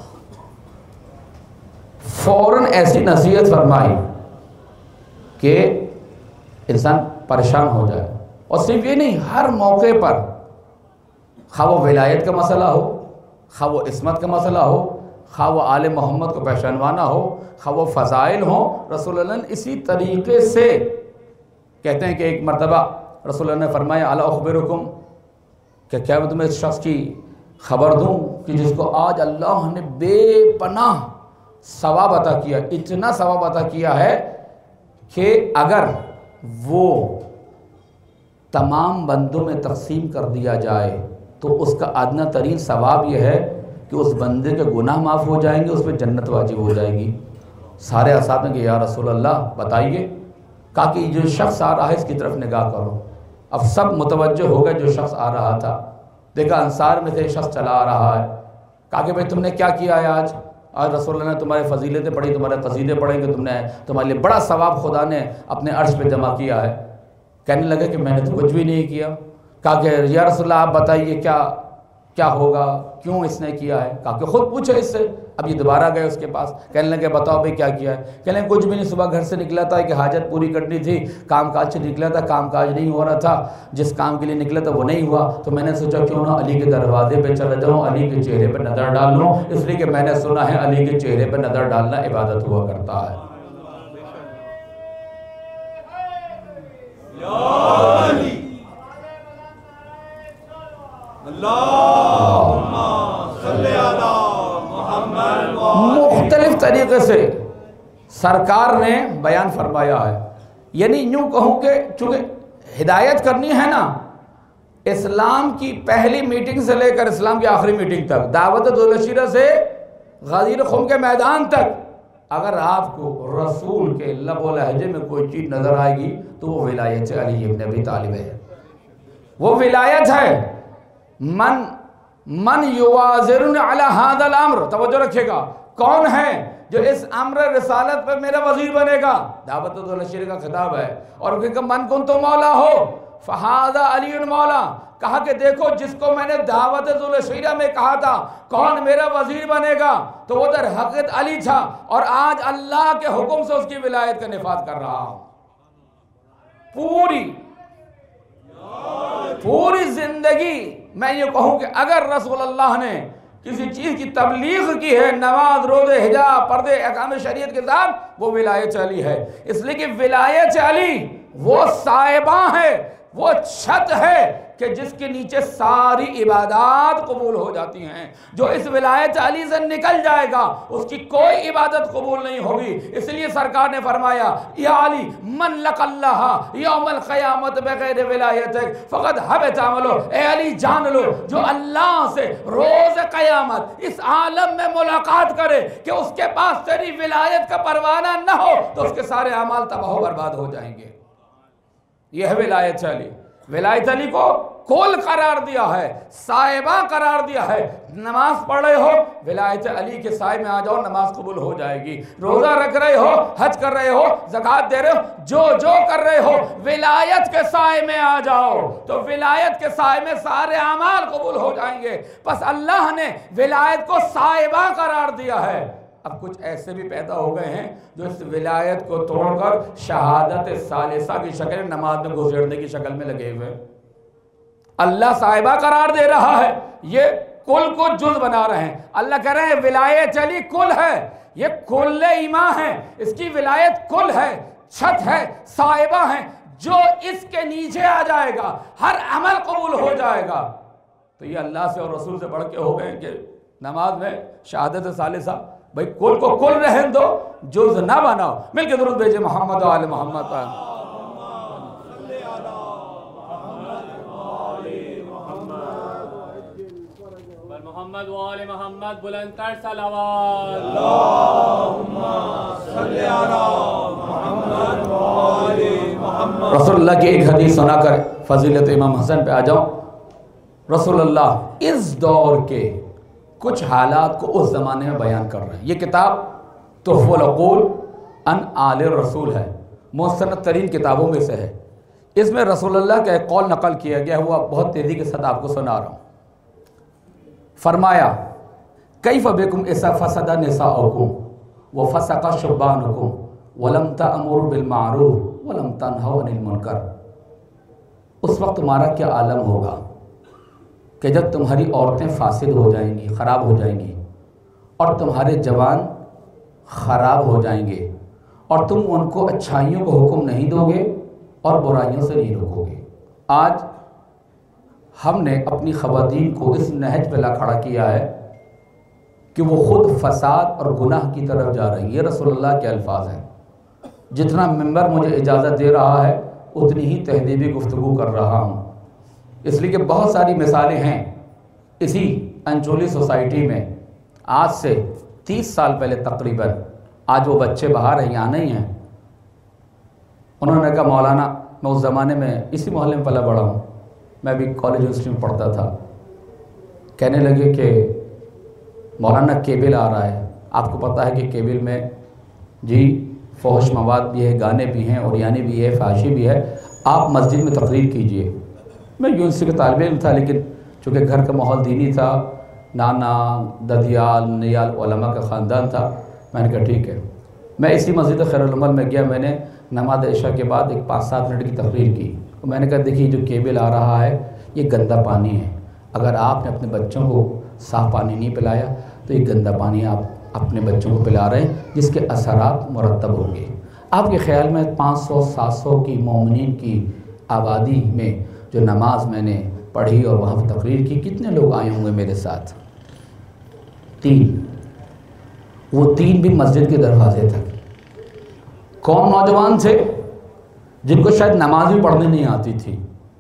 [SPEAKER 1] فوراً ایسی نصیحت فرمائی کہ انسان پریشان ہو جائے. اور صرف یہ نہیں, ہر موقع پر خواہ وہ ولایت کا مسئلہ ہو, خواہ وہ عصمت کا مسئلہ ہو, خواہ وہ آل محمد کو پہچانوانا ہو, خواہ وہ فضائل ہوں, رسول اللہ نے اسی طریقے سے کہتے ہیں کہ ایک مرتبہ رسول اللہ نے فرمایا الا اخبرکم, کہ کیا میں تمہیں اس شخص کی خبر دوں کہ جس کو آج اللہ نے بے پناہ ثواب عطا کیا, اتنا ثواب عطا کیا ہے کہ اگر وہ تمام بندوں میں تقسیم کر دیا جائے تو اس کا ادنی ترین ثواب یہ ہے کہ اس بندے کے گناہ معاف ہو جائیں گے, اس پہ جنت واجب ہو جائے گی. سارے اصحاب نے کہ یا رسول اللہ بتائیے. کہا کہ جو شخص آ رہا ہے اس کی طرف نگاہ کرو. اب سب متوجہ ہو گئے جو شخص آ رہا تھا. دیکھا انصار میں سے شخص چلا آ رہا ہے. کہا کہ بھائی تم نے کیا کیا ہے آج؟ آج رسول اللہ نے تمہارے فضیلتیں پڑھی, تمہارے قصیدے پڑھیں گے, تم نے تمہارے لیے بڑا ثواب خدا نے اپنے عرش پہ جمع کیا ہے. کہنے لگے کہ میں نے تو کچھ بھی نہیں کیا. کہا کہ یا رسول اللہ آپ بتائیے کیا کیا ہوگا, کیوں اس نے کیا ہے؟ کہا کہ خود پوچھے اس سے. اب یہ دوبارہ گئے اس کے پاس, کہنے لگے بتاؤ بھائی کیا کیا ہے؟ کہنے لگے کچھ بھی نہیں, صبح گھر سے نکلا تھا کہ حاجت پوری کرنی تھی, کام کاج سے نکلا تھا, کام کاج نہیں ہو رہا تھا, جس کام کے لیے نکلا تھا وہ نہیں ہوا, تو میں نے سوچا کیوں نہ علی کے دروازے پہ چلا جاؤں, علی کے چہرے پہ نظر ڈال لوں, اس لیے کہ میں نے سنا ہے علی کے چہرے پہ نظر ڈالنا عبادت ہوا کرتا ہے.
[SPEAKER 2] اللہم صلی
[SPEAKER 1] طریقے سے سرکار نے بیان فرمایا ہے. یعنی یوں کہوں کہ چونکہ ہدایت کرنی ہے نا، اسلام کی پہلی میٹنگ سے لے کر اسلام کی آخری میٹنگ تک، دعوت ذوالشیرہ سے غدیر خم کے میدان تک، اگر آپ کو رسول کے لب و لہجے میں کوئی چیز نظر آئے گی تو وہ ولایت علی ابن ابی طالب ہے. وہ ولایت ہے. من من یوازرن علی هذا الامر، توجہ رکھے گا، کون ہے جو اس امر رسالت پر میرا وزیر بنے گا؟ دعوت ذوالشیرہ کا خطاب ہے. اور کہ من کنت مولا ہو فہذا علی مولا، کہا کہ دیکھو جس کو میں نے دعوت ذوالشیرہ میں کہا تھا کون میرا وزیر بنے گا تو وہ در حقیقت علی تھا، اور آج اللہ کے حکم سے اس کی ولایت کا نفاذ کر رہا ہوں. پوری پوری زندگی میں یہ کہوں کہ اگر رسول اللہ نے کسی چیز کی تبلیغ کی ہے، نماز، روزے، حجاب، پردے، احکام شریعت کے ساتھ، وہ ولایت علی ہے. اس لیے کہ ولایت علی وہ صاحبہ ہے، وہ چھت ہے کہ جس کے نیچے ساری عبادات قبول ہو جاتی ہیں. جو اس ولایت علی سے نکل جائے گا اس کی کوئی عبادت قبول نہیں ہوگی. اس لیے سرکار نے فرمایا یا علی من لق اللہ یوم القیامت بغیر ولایتک فقد حبط عملو. اے علی جان لو جو اللہ سے روز قیامت اس عالم میں ملاقات کرے کہ اس کے پاس تیری ولایت کا پروانہ نہ ہو تو اس کے سارے اعمال تباہ و برباد ہو جائیں گے. یہ ہے ولایت علی. ولایت علی کو کل قرار دیا ہے، صاحبہ قرار دیا ہے. نماز پڑھ رہے ہو ولایت علی کے سائے میں آ جاؤ، نماز قبول ہو جائے گی. روزہ رکھ رہے ہو، حج کر رہے ہو، زکوٰۃ دے رہے ہو، جو جو کر رہے ہو ولایت کے سائے میں آ جاؤ تو ولایت کے سائے میں سارے اعمال قبول ہو جائیں گے. بس اللہ نے ولایت کو صاحبہ قرار دیا ہے. اب کچھ ایسے بھی پیدا ہو گئے ہیں جو اس ولایت کو توڑ کر شہادت ثالثہ کی شکل نماز میں گھسیڑنے کی شکل میں لگے ہوئے. اللہ صاحبہ قرار دے رہا ہے، یہ کل کو جز بنا رہے ہیں. اللہ کہہ رہے ہیں ولایت علی کل ہے، یہ کل ایمان ہے، اس کی ولایت کل ہے، چھت ہے، صاحبہ ہے. جو اس کے نیچے آ جائے گا ہر عمل قبول ہو جائے گا. تو یہ اللہ سے اور رسول سے بڑھ کے ہو گئے کہ نماز میں شہادت ثالثہ. بھئی کل کو کل رہن دو، جز نہ بناؤ. مل کے درود بھیجے محمد و آل محمد پر.
[SPEAKER 3] محمد و آل محمد بلندتر صلوات.
[SPEAKER 2] اللہم صلی علی محمد و آل محمد.
[SPEAKER 1] رسول اللہ کی ایک حدیث سنا کر فضیلت امام حسن پہ آ جاؤں. رسول اللہ اس دور کے کچھ حالات کو اس زمانے میں بیان کر رہے ہیں. یہ کتاب تحفۃ العقول عن آل رسول ہے، مستند ترین کتابوں میں سے ہے. اس میں رسول اللہ کا ایک قول نقل کیا گیا ہوا، بہت تیزی کے ساتھ آپ کو سنا رہا ہوں. فرمایا کیف بکم اذا فسد نساؤکم وفسق شبانکم ولم تأمروا بالمعروف ولم تنہوا عن المنکر. اس وقت تمہارا کیا عالم ہوگا کہ جب تمہاری عورتیں فاسد ہو جائیں گی، خراب ہو جائیں گی، اور تمہارے جوان خراب ہو جائیں گے، اور تم ان کو اچھائیوں کو حکم نہیں دو گے اور برائیوں سے نہیں روکو گے. آج ہم نے اپنی خواتین کو اس نہج پہ لا کھڑا کیا ہے کہ وہ خود فساد اور گناہ کی طرف جا رہی ہیں. یہ رسول اللہ کے الفاظ ہیں. جتنا ممبر مجھے اجازت دے رہا ہے اتنی ہی تہذیبی گفتگو کر رہا ہوں، اس لیے کہ بہت ساری مثالیں ہیں. اسی انچولی سوسائٹی میں آج سے تیس سال پہلے تقریباً، آج وہ بچے باہر ہیں، یہاں نہیں ہیں. انہوں نے کہا مولانا، میں اس زمانے میں اسی محلے میں پلا بڑا ہوں، میں بھی کالج یونیورسٹی میں پڑھتا تھا. کہنے لگے کہ مولانا کیبل آ رہا ہے. آپ کو پتہ ہے کہ کیبل میں جی فحش مواد بھی ہے، گانے بھی ہیں، اوریانی بھی ہے، فحاشی بھی ہے، آپ مسجد میں تقریر کیجئے. میں یونیورسٹی کا طالب علم تھا، لیکن چونکہ گھر کا ماحول دینی تھا، نانا ددیال نیال علماء کا خاندان تھا، میں نے کہا ٹھیک ہے. میں اسی مسجد خیر العمل میں گیا. میں نے نماز عشاء کے بعد ایک پانچ سات منٹ کی تقریر کی. میں نے کہا دیکھیے جو کیبل آ رہا ہے یہ گندا پانی ہے. اگر آپ نے اپنے بچوں کو صاف پانی نہیں پلایا تو یہ گندا پانی آپ اپنے بچوں کو پلا رہے ہیں، جس کے اثرات مرتب ہوں گے. آپ کے خیال میں پانچ سو سات سو کی مومنین کی آبادی میں جو نماز میں نے پڑھی اور وہاں پر تقریر کی، کتنے لوگ آئے ہوں گے میرے ساتھ؟ تین. وہ تین بھی مسجد کے دروازے تک۔ کون نوجوان تھے؟ جن کو شاید نماز بھی پڑھنے نہیں آتی تھی۔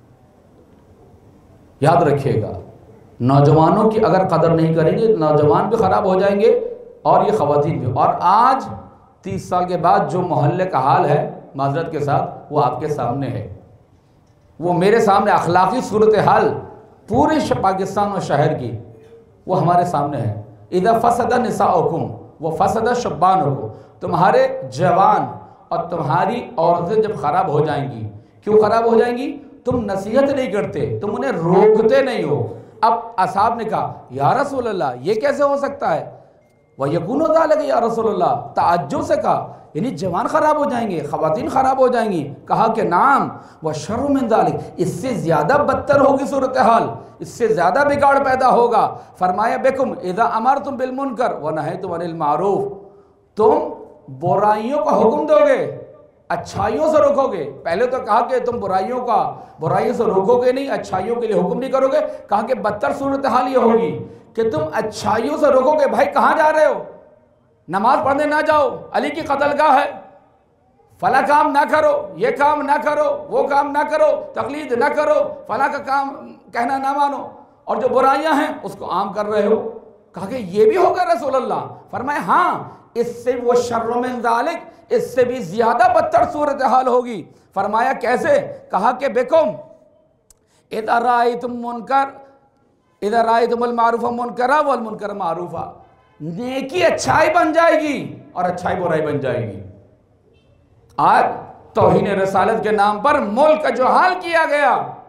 [SPEAKER 1] یاد رکھیے گا، نوجوانوں کی اگر قدر نہیں کریں گے نوجوان بھی خراب ہو جائیں گے اور یہ خواتین بھی۔ اور آج تیس سال کے بعد جو محلے کا حال ہے معذرت کے ساتھ وہ آپ کے سامنے ہے، وہ میرے سامنے اخلاقی صورتحال پورے پاکستان و شہر کی وہ ہمارے سامنے ہے۔ اذا فسد نساؤکم وفسد شبانکم، تمہارے جوان اور تمہاری عورتیں جب خراب ہو جائیں گی، کیوں خراب ہو جائیں گی؟ تم نصیحت نہیں کرتے، تم انہیں روکتے نہیں ہو۔ اب اصحاب نے کہا یا رسول اللہ یہ کیسے ہو سکتا ہے؟ وَيَكُونُ ذَلِكَ یا رسول اللہ، تعجب سے کہا یعنی جوان خراب ہو جائیں گے، خواتین خراب ہو جائیں گی؟ کہا کہ نعم وَشَرُّ مِن ذَلِكَ، اس سے زیادہ بدتر ہوگی صورتحال، اس سے زیادہ بگاڑ پیدا ہوگا۔ فرمایا بِكُمْ اِذَا أَمَرْتُمْ بِالْمُنْكَرِ وَنَهَيْتُمْ عَنِ الْمَعْرُوفِ، تم برائیوں کا حکم دو گے، اچھائیوں سے روکو گے۔ پہلے تو کہا کہ تم برائیوں کا برائیوں سے روکو گے نہیں، اچھائیوں کے لیے حکم نہیں کرو گے۔ کہا کہ بدتر صورتحال یہ ہوگی کہ تم اچھائیوں سے روکو گے۔ بھائی کہاں جا رہے ہو؟ نماز پڑھنے نہ جاؤ، علی کی قتل گاہ ہے، فلاں کام نہ کرو، یہ کام نہ کرو، وہ کام نہ کرو، تقلید نہ کرو، فلاں کا کام کہنا نہ مانو، اور جو برائیاں ہیں اس کو عام کر رہے ہو۔ کہا کہ یہ بھی ہوگا رسول اللہ؟ فرمائے ہاں، اس سے وہ شر من ذالک، اس سے بھی زیادہ بدتر صورتحال ہوگی۔ فرمایا کیسے؟ کہا کہ بکم اذا رأیتم منکر اذا رأیتم المعروف منکرا والمنکر معروفا، نیکی اچھائی بن جائے گی اور اچھائی برائی بن جائے گی۔ آج توہین رسالت کے نام پر ملک کا جو حال کیا گیا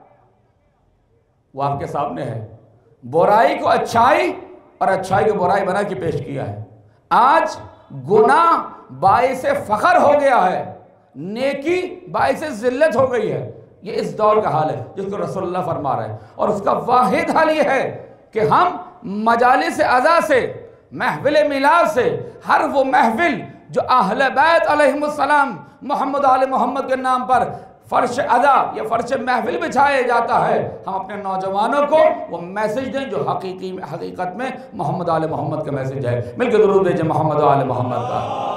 [SPEAKER 1] وہ آپ کے سامنے ہے۔ برائی کو اچھائی اور اچھائی کو برائی بنا کے پیش کیا ہے۔ آج گناہ باعث فخر ہو گیا ہے، نیکی باعث ذلت ہو گئی ہے۔ یہ اس دور کا حال ہے جس کو رسول اللہ فرما رہے ہیں، اور اس کا واحد حل یہ ہے کہ ہم مجالس عزا سے، محفل میلاد سے، ہر وہ محفل جو اہل بیت علیہم السلام محمد آل محمد کے نام پر فرش عزا یا فرش محفل بچھائے جاتا ہے، ہم اپنے نوجوانوں کو وہ میسج دیں جو حقیقی حقیقت میں محمد آل محمد کا میسج ہے۔ مل کے درود بھیجیں محمد آل محمد کا۔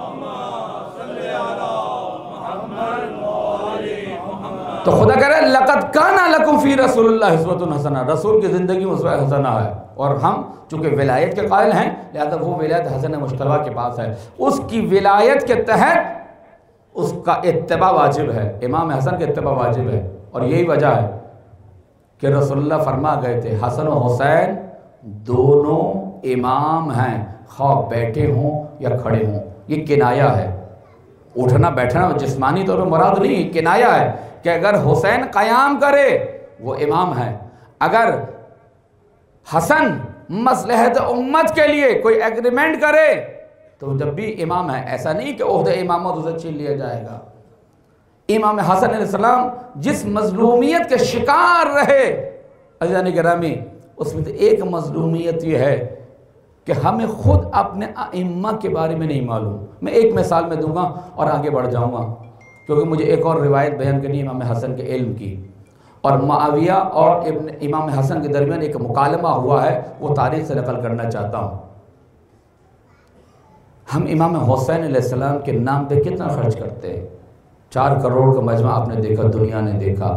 [SPEAKER 1] تو خدا کہہ رہے ہیں لَقَدْ كَانَ لَكُمْ فِي رَسُولِ اللَّهِ أُسْوَةٌ حَسَنَةٌ، رسول کی زندگی میں اسوہ حسنہ ہے۔ اور ہم چونکہ ولایت کے قائل ہیں لہذا وہ ولایت حسن مجتبیٰ کے پاس ہے، اس کی ولایت کے تحت اس کا اتباع واجب ہے، امام حسن کا اتباع واجب ہے۔ اور یہی وجہ ہے کہ رسول اللہ فرما گئے تھے حسن و حسین دونوں امام ہیں، خواہ بیٹھے ہوں یا کھڑے ہوں۔ یہ کنایہ ہے، اٹھنا بیٹھنا جسمانی طور پر مراد نہیں، کنایہ ہے کہ اگر حسین قیام کرے وہ امام ہے، اگر حسن مصلحت امت کے لیے کوئی ایگریمنٹ کرے تو جب بھی امام ہے۔ ایسا نہیں کہ عہدہ امامت اسے چھین لیا جائے گا۔ امام حسن علیہ السلام جس مظلومیت کے شکار رہے عزیزان گرامی، اس میں ایک مظلومیت یہ ہے کہ ہمیں خود اپنے ائمہ کے بارے میں نہیں معلوم۔ میں ایک مثال میں دوں گا اور آگے بڑھ جاؤں گا، کیونکہ مجھے ایک اور روایت بیان کرنی ہے امام حسن کے علم کی، اور معاویہ اور ابن امام حسن کے درمیان ایک مکالمہ ہوا ہے، وہ تاریخ سے نقل کرنا چاہتا ہوں۔ ہم امام حسین علیہ السلام کے نام پہ کتنا خرچ کرتے ہیں؟ چار کروڑ کا مجمع آپ نے دیکھا، دنیا نے دیکھا۔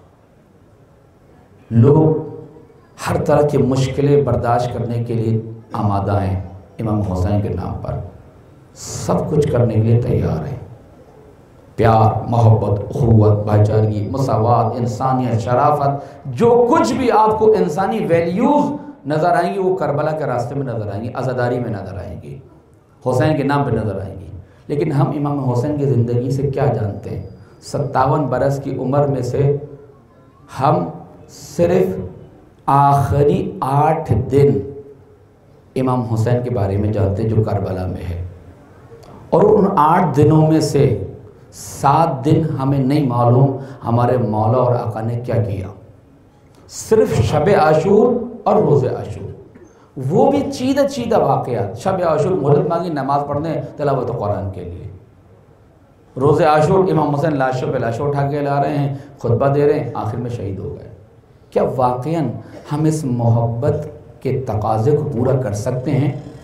[SPEAKER 1] لوگ ہر طرح کی مشکلیں برداشت کرنے کے لیے آمادہ ہیں، امام حسین کے نام پر سب کچھ کرنے کے لیے تیار ہیں۔ پیار، محبت، اخوت، بھائی چارگی، مساوات، انسانیت، شرافت، جو کچھ بھی آپ کو انسانی ویلیوز نظر آئیں گی وہ کربلا کے راستے میں نظر آئیں گی، عزاداری میں نظر آئیں گی، حسین کے نام پہ نظر آئیں گی۔ لیکن ہم امام حسین کی زندگی سے کیا جانتے ہیں؟ ستاون برس کی عمر میں سے ہم صرف آخری آٹھ دن امام حسین کے بارے میں جانتے ہیں جو کربلا میں ہے، اور ان آٹھ دنوں میں سے سات دن ہمیں نہیں معلوم ہمارے مولا اور آقا نے کیا کیا۔ صرف شب عاشور اور روز عاشور، وہ بھی چیدہ چیدہ واقعات۔ شب عاشور مہلت مانگی نماز پڑھنے تلاوت قرآن کے لیے، روز عاشور امام حسین لاشوں پہ لاشوں اٹھا کے لا رہے ہیں، خطبہ دے رہے ہیں، آخر میں شہید ہو گئے۔ کیا واقعاً ہم اس محبت کے تقاضے کو پورا کر سکتے ہیں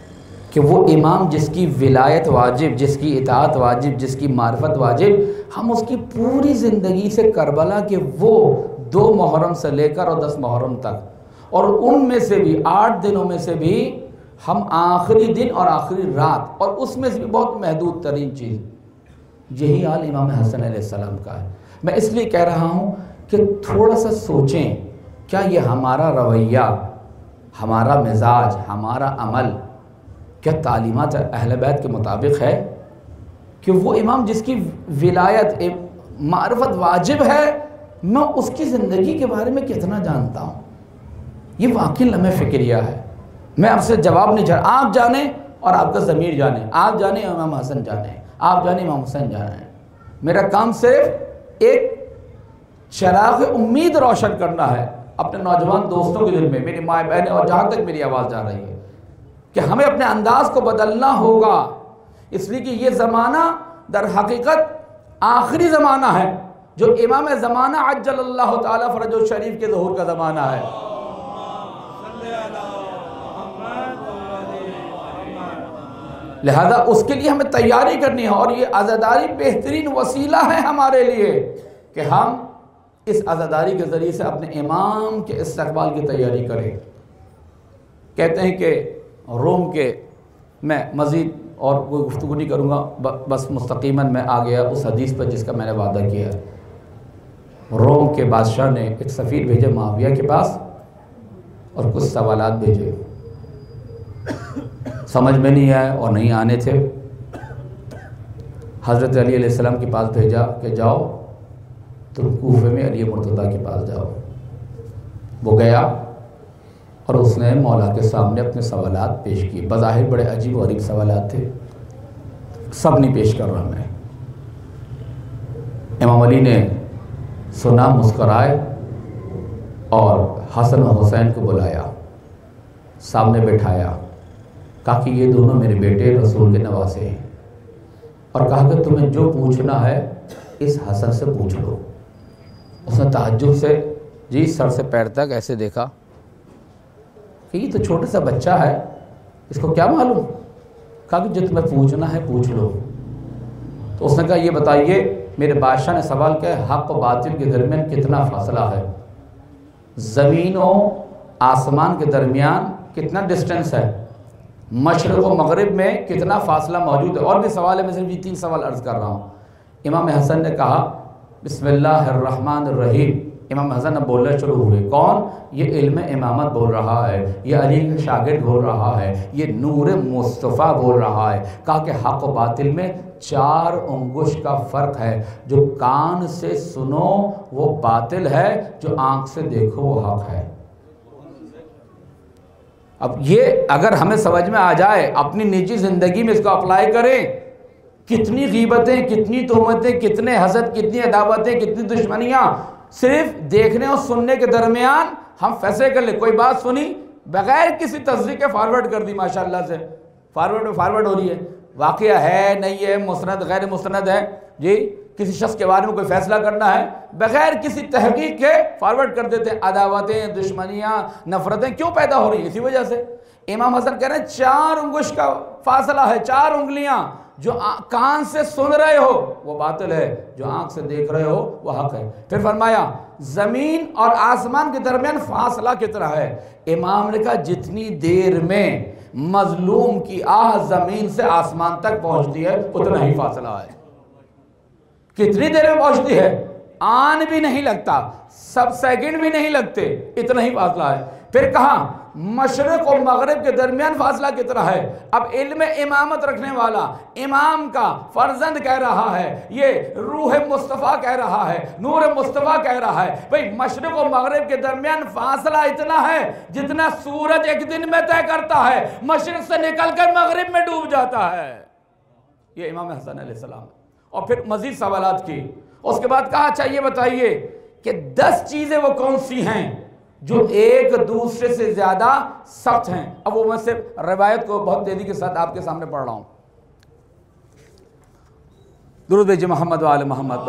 [SPEAKER 1] کہ وہ امام جس کی ولایت واجب، جس کی اطاعت واجب، جس کی معرفت واجب، ہم اس کی پوری زندگی سے کربلا کے وہ دو محرم سے لے کر اور دس محرم تک، اور ان میں سے بھی آٹھ دنوں میں سے بھی ہم آخری دن اور آخری رات، اور اس میں سے بھی بہت محدود ترین چیز، یہی حال امام حسن علیہ السلام کا ہے۔ میں اس لیے کہہ رہا ہوں کہ تھوڑا سا سوچیں، کیا یہ ہمارا رویہ، ہمارا مزاج، ہمارا عمل کیا تعلیمات اہل بیت کے مطابق ہے؟ کہ وہ امام جس کی ولایت معرفت واجب ہے، میں اس کی زندگی کے بارے میں کتنا جانتا ہوں؟ یہ واقعی لمحہ فکریہ ہے۔ میں آپ سے جواب نہیں چاہ رہا، آپ جانیں اور آپ کا ضمیر جانے، آپ جانیں امام حسن جانیں، آپ جانیں امام حسین جانیں۔ میرا کام صرف ایک چراغ امید روشن کرنا ہے اپنے نوجوان دوستوں کے دل میں، میری ماں بہنیں اور جہاں تک میری آواز جا رہی ہے، کہ ہمیں اپنے انداز کو بدلنا ہوگا، اس لیے کہ یہ زمانہ در حقیقت آخری زمانہ ہے، جو امام زمانہ عجل اللہ تعالیٰ فرج الشریف کے ظہور کا زمانہ ہے۔ لہذا اس کے لیے ہمیں تیاری کرنی ہے، اور یہ عزاداری بہترین وسیلہ ہے ہمارے لیے کہ ہم اس عزاداری کے ذریعے سے اپنے امام کے استقبال کی تیاری کریں۔ کہتے ہیں کہ روم کے، میں مزید اور کوئی گفتگو نہیں کروں گا، بس مستقیماً میں آ گیا اس حدیث پر جس کا میں نے وعدہ کیا ہے۔ روم کے بادشاہ نے ایک سفیر بھیجے معاویہ کے پاس اور کچھ سوالات بھیجے، سمجھ میں نہیں آئے اور نہیں آنے تھے۔ حضرت علی علیہ السلام کے پاس بھیجا کہ جاؤ تم کوفے میں علی مرتضیٰ کے پاس جاؤ۔ وہ گیا اور اس نے مولا کے سامنے اپنے سوالات پیش کیے، بظاہر بڑے عجیب و غریب سوالات تھے، سب نہیں پیش کر رہا میں۔ امام علی نے سنا، مسکرائے اور حسن و حسین کو بلایا، سامنے بٹھایا، کہا کہ یہ دونوں میرے بیٹے رسول کے نواسے ہیں، اور کہا کہ تمہیں جو پوچھنا ہے اس حسن سے پوچھ لو۔ اس نے تعجب سے جی سر سے پیر تک ایسے دیکھا کہ یہ تو چھوٹا سا بچہ ہے، اس کو کیا معلوم؟ کہا کہ جو تمہیں پوچھنا ہے پوچھ لو۔ تو اس نے کہا یہ بتائیے، میرے بادشاہ نے سوال کیا، حق و باطل کے درمیان کتنا فاصلہ ہے؟ زمین و آسمان کے درمیان کتنا ڈسٹنس ہے؟ مشرق و مغرب میں کتنا فاصلہ موجود ہے؟ اور بھی سوال ہے، میں صرف یہ تین سوال عرض کر رہا ہوں۔ امام حسن نے کہا بسم اللہ الرحمن الرحیم۔ امام حسن نے بولنا شروع ہوئے، کون؟ یہ علم امامت بول رہا ہے، یہ علی کا شاگرد بول رہا ہے، یہ نور مصطفیٰ بول رہا ہے۔ کہا کہ حق و باطل میں چار انگش کا فرق ہے، جو کان سے سنو وہ باطل ہے، جو آنکھ سے دیکھو وہ حق ہے۔ اب یہ اگر ہمیں سمجھ میں آ جائے، اپنی نجی زندگی میں اس کو اپلائی کریں، کتنی غیبتیں، کتنی تہمتیں، کتنے حسد، کتنی عداوتیں، کتنی دشمنیاں صرف دیکھنے اور سننے کے درمیان ہم فیصلے کر لیں۔ کوئی بات سنی بغیر کسی تصدیق کے فارورڈ کر دی، ماشاءاللہ سے فارورڈ میں فارورڈ ہو رہی ہے، واقعہ ہے نہیں ہے، مستند غیر مستند ہے، جی کسی شخص کے بارے میں کوئی فیصلہ کرنا ہے بغیر کسی تحقیق کے فارورڈ کر دیتے ہیں۔ عداوتیں، دشمنیاں، نفرتیں کیوں پیدا ہو رہی ہیں؟ اسی وجہ سے امام حسن کہہ رہے ہیں چار انگش کا فاصلہ ہے، چار انگلیاں، جو کان سے سن رہے ہو وہ باطل ہے، جو آنکھ سے دیکھ رہے ہو وہ حق ہے۔ پھر فرمایا زمین اور آسمان کے درمیان فاصلہ کتنا ہے؟ امام نے کہا جتنی دیر میں مظلوم کی آہ زمین سے آسمان تک پہنچتی ہے اتنا ہی فاصلہ ہے۔ کتنی دیر میں پہنچتی ہے؟ آن بھی نہیں لگتا، سب سیکنڈ بھی نہیں لگتے، اتنا ہی فاصلہ ہے۔ پھر کہا مشرق و مغرب کے درمیان فاصلہ کتنا ہے؟ اب علم امامت رکھنے والا امام کا فرزند کہہ رہا ہے، یہ روح مصطفیٰ کہہ رہا ہے، نور مصطفیٰ کہہ رہا ہے، بھئی مشرق و مغرب کے درمیان فاصلہ اتنا ہے جتنا سورج ایک دن میں طے کرتا ہے، مشرق سے نکل کر مغرب میں ڈوب جاتا ہے۔ یہ امام حسن علیہ السلام۔ اور پھر مزید سوالات کی، اس کے بعد کہا اچھا یہ بتائیے کہ دس چیزیں وہ کون سی ہیں جو ایک دوسرے سے زیادہ سخت ہیں؟ اب وہ میں صرف روایت کو بہت تیزی کے ساتھ آپ کے سامنے پڑھ رہا ہوں۔ درود بھیجئے محمد و آل محمد۔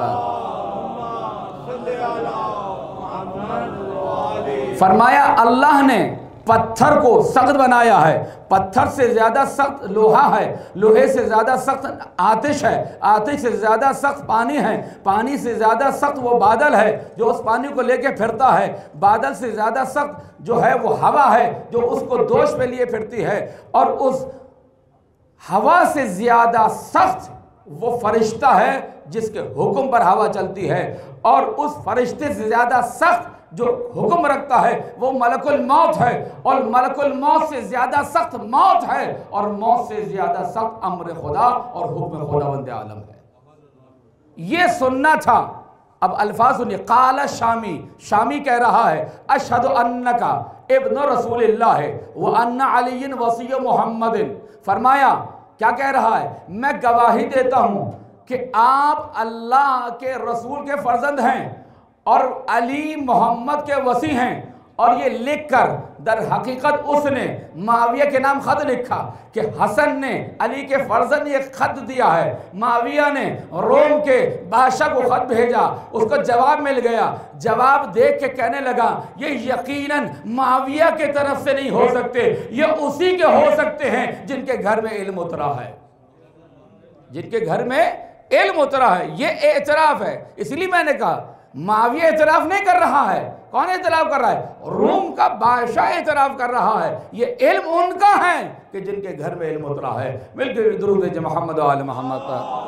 [SPEAKER 1] فرمایا اللہ نے پتھر کو سخت بنایا ہے، پتھر سے زیادہ سخت لوہا ہے، لوہے سے زیادہ سخت آتش ہے، آتش سے زیادہ سخت پانی ہے، پانی سے زیادہ سخت وہ بادل ہے جو اس پانی کو لے کے پھرتا ہے، بادل سے زیادہ سخت جو ہے وہ ہوا ہے جو اس کو دوش پہ لیے پھرتی ہے، اور اس ہوا سے زیادہ سخت وہ فرشتہ ہے جس کے حکم پر ہوا چلتی ہے، اور اس فرشتے سے زیادہ سخت جو حکم رکھتا ہے وہ ملک الموت ہے، اور ملک الموت سے زیادہ سخت موت ہے، اور موت سے زیادہ سخت امر خدا اور حکم خداوند عالم ہے۔ یہ سننا تھا۔ اب الفاظ سنیے، قال شامی، شامی کہہ رہا ہے اشہد انک ابن رسول اللہ وان علی وصی محمد، فرمایا کیا کہہ رہا ہے؟ میں گواہی دیتا ہوں کہ آپ اللہ کے رسول کے فرزند ہیں اور علی محمد کے وصی ہیں، اور یہ لکھ کر در حقیقت اس نے معاویہ کے نام خط لکھا کہ حسن نے علی کے فرزند نے ایک خط دیا ہے، معاویہ نے روم کے بادشاہ کو خط بھیجا، اس کو جواب مل گیا، جواب دیکھ کے کہنے لگا یہ یقیناً معاویہ کے طرف سے نہیں ہو سکتے، یہ اسی کے ہو سکتے ہیں جن کے گھر میں علم اترا ہے، جن کے گھر میں علم اترا ہے۔ یہ اعتراف ہے، اس لیے میں نے کہا معاویہ اعتراف نہیں کر رہا ہے، کون اعتراف کر رہا ہے؟ روم کا بادشاہ اعتراف کر رہا ہے، یہ علم ان کا ہے کہ جن کے گھر میں علم اترا ہے۔ مل کے درود ہے محمد و آل محمد۔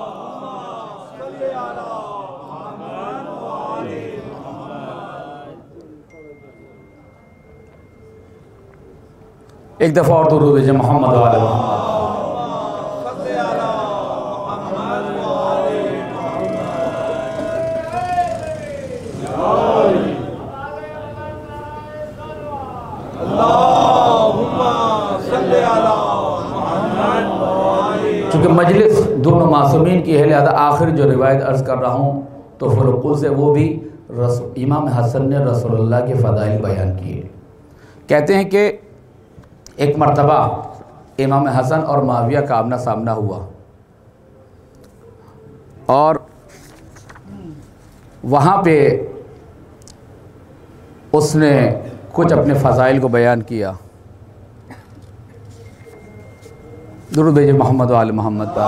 [SPEAKER 1] ایک دفعہ اور درود ہے محمد و آل محمد۔ چونکہ مجلس دونوں معصومین کی ہے، لہذا آخر جو روایت عرض کر رہا ہوں تو فرقل سے وہ بھی امام حسن نے رسول اللہ کے فضائل بیان کیے۔ کہتے ہیں کہ ایک مرتبہ امام حسن اور معاویہ کا آمنا سامنا ہوا، اور وہاں پہ اس نے کچھ اپنے فضائل کو بیان کیا۔ درود بھیجے محمد و آل محمد پر۔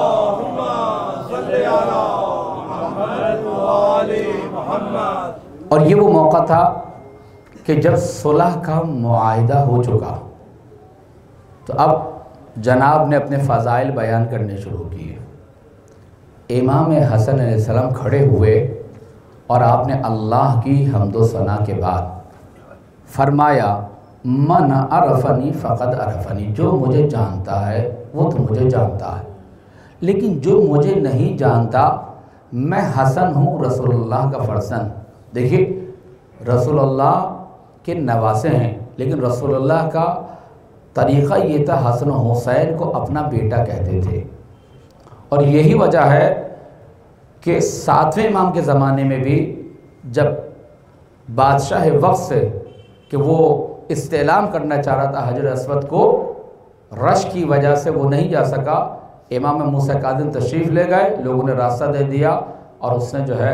[SPEAKER 1] اور یہ وہ موقع تھا کہ جب صلح کا معاہدہ ہو چکا تو اب جناب نے اپنے فضائل بیان کرنے شروع کیے۔ امام حسن علیہ السلام کھڑے ہوئے اور آپ نے اللہ کی حمد و ثنا کے بعد فرمایا من عرفنی فقد عرفنی، جو مجھے جانتا ہے وہ تو مجھے جانتا ہے، لیکن جو مجھے نہیں جانتا میں حسن ہوں رسول اللہ کا فرزند۔ دیکھیے رسول اللہ کے نواسے ہیں، لیکن رسول اللہ کا طریقہ یہ تھا حسن و حسین کو اپنا بیٹا کہتے تھے، اور یہی وجہ ہے کہ ساتویں امام کے زمانے میں بھی جب بادشاہ وقت سے کہ وہ استعلام کرنا چاہ رہا تھا حجر اسود کو، رش کی وجہ سے وہ نہیں جا سکا، امام موسیٰ کاظم تشریف لے گئے، لوگوں نے راستہ دے دیا، اور اس نے جو ہے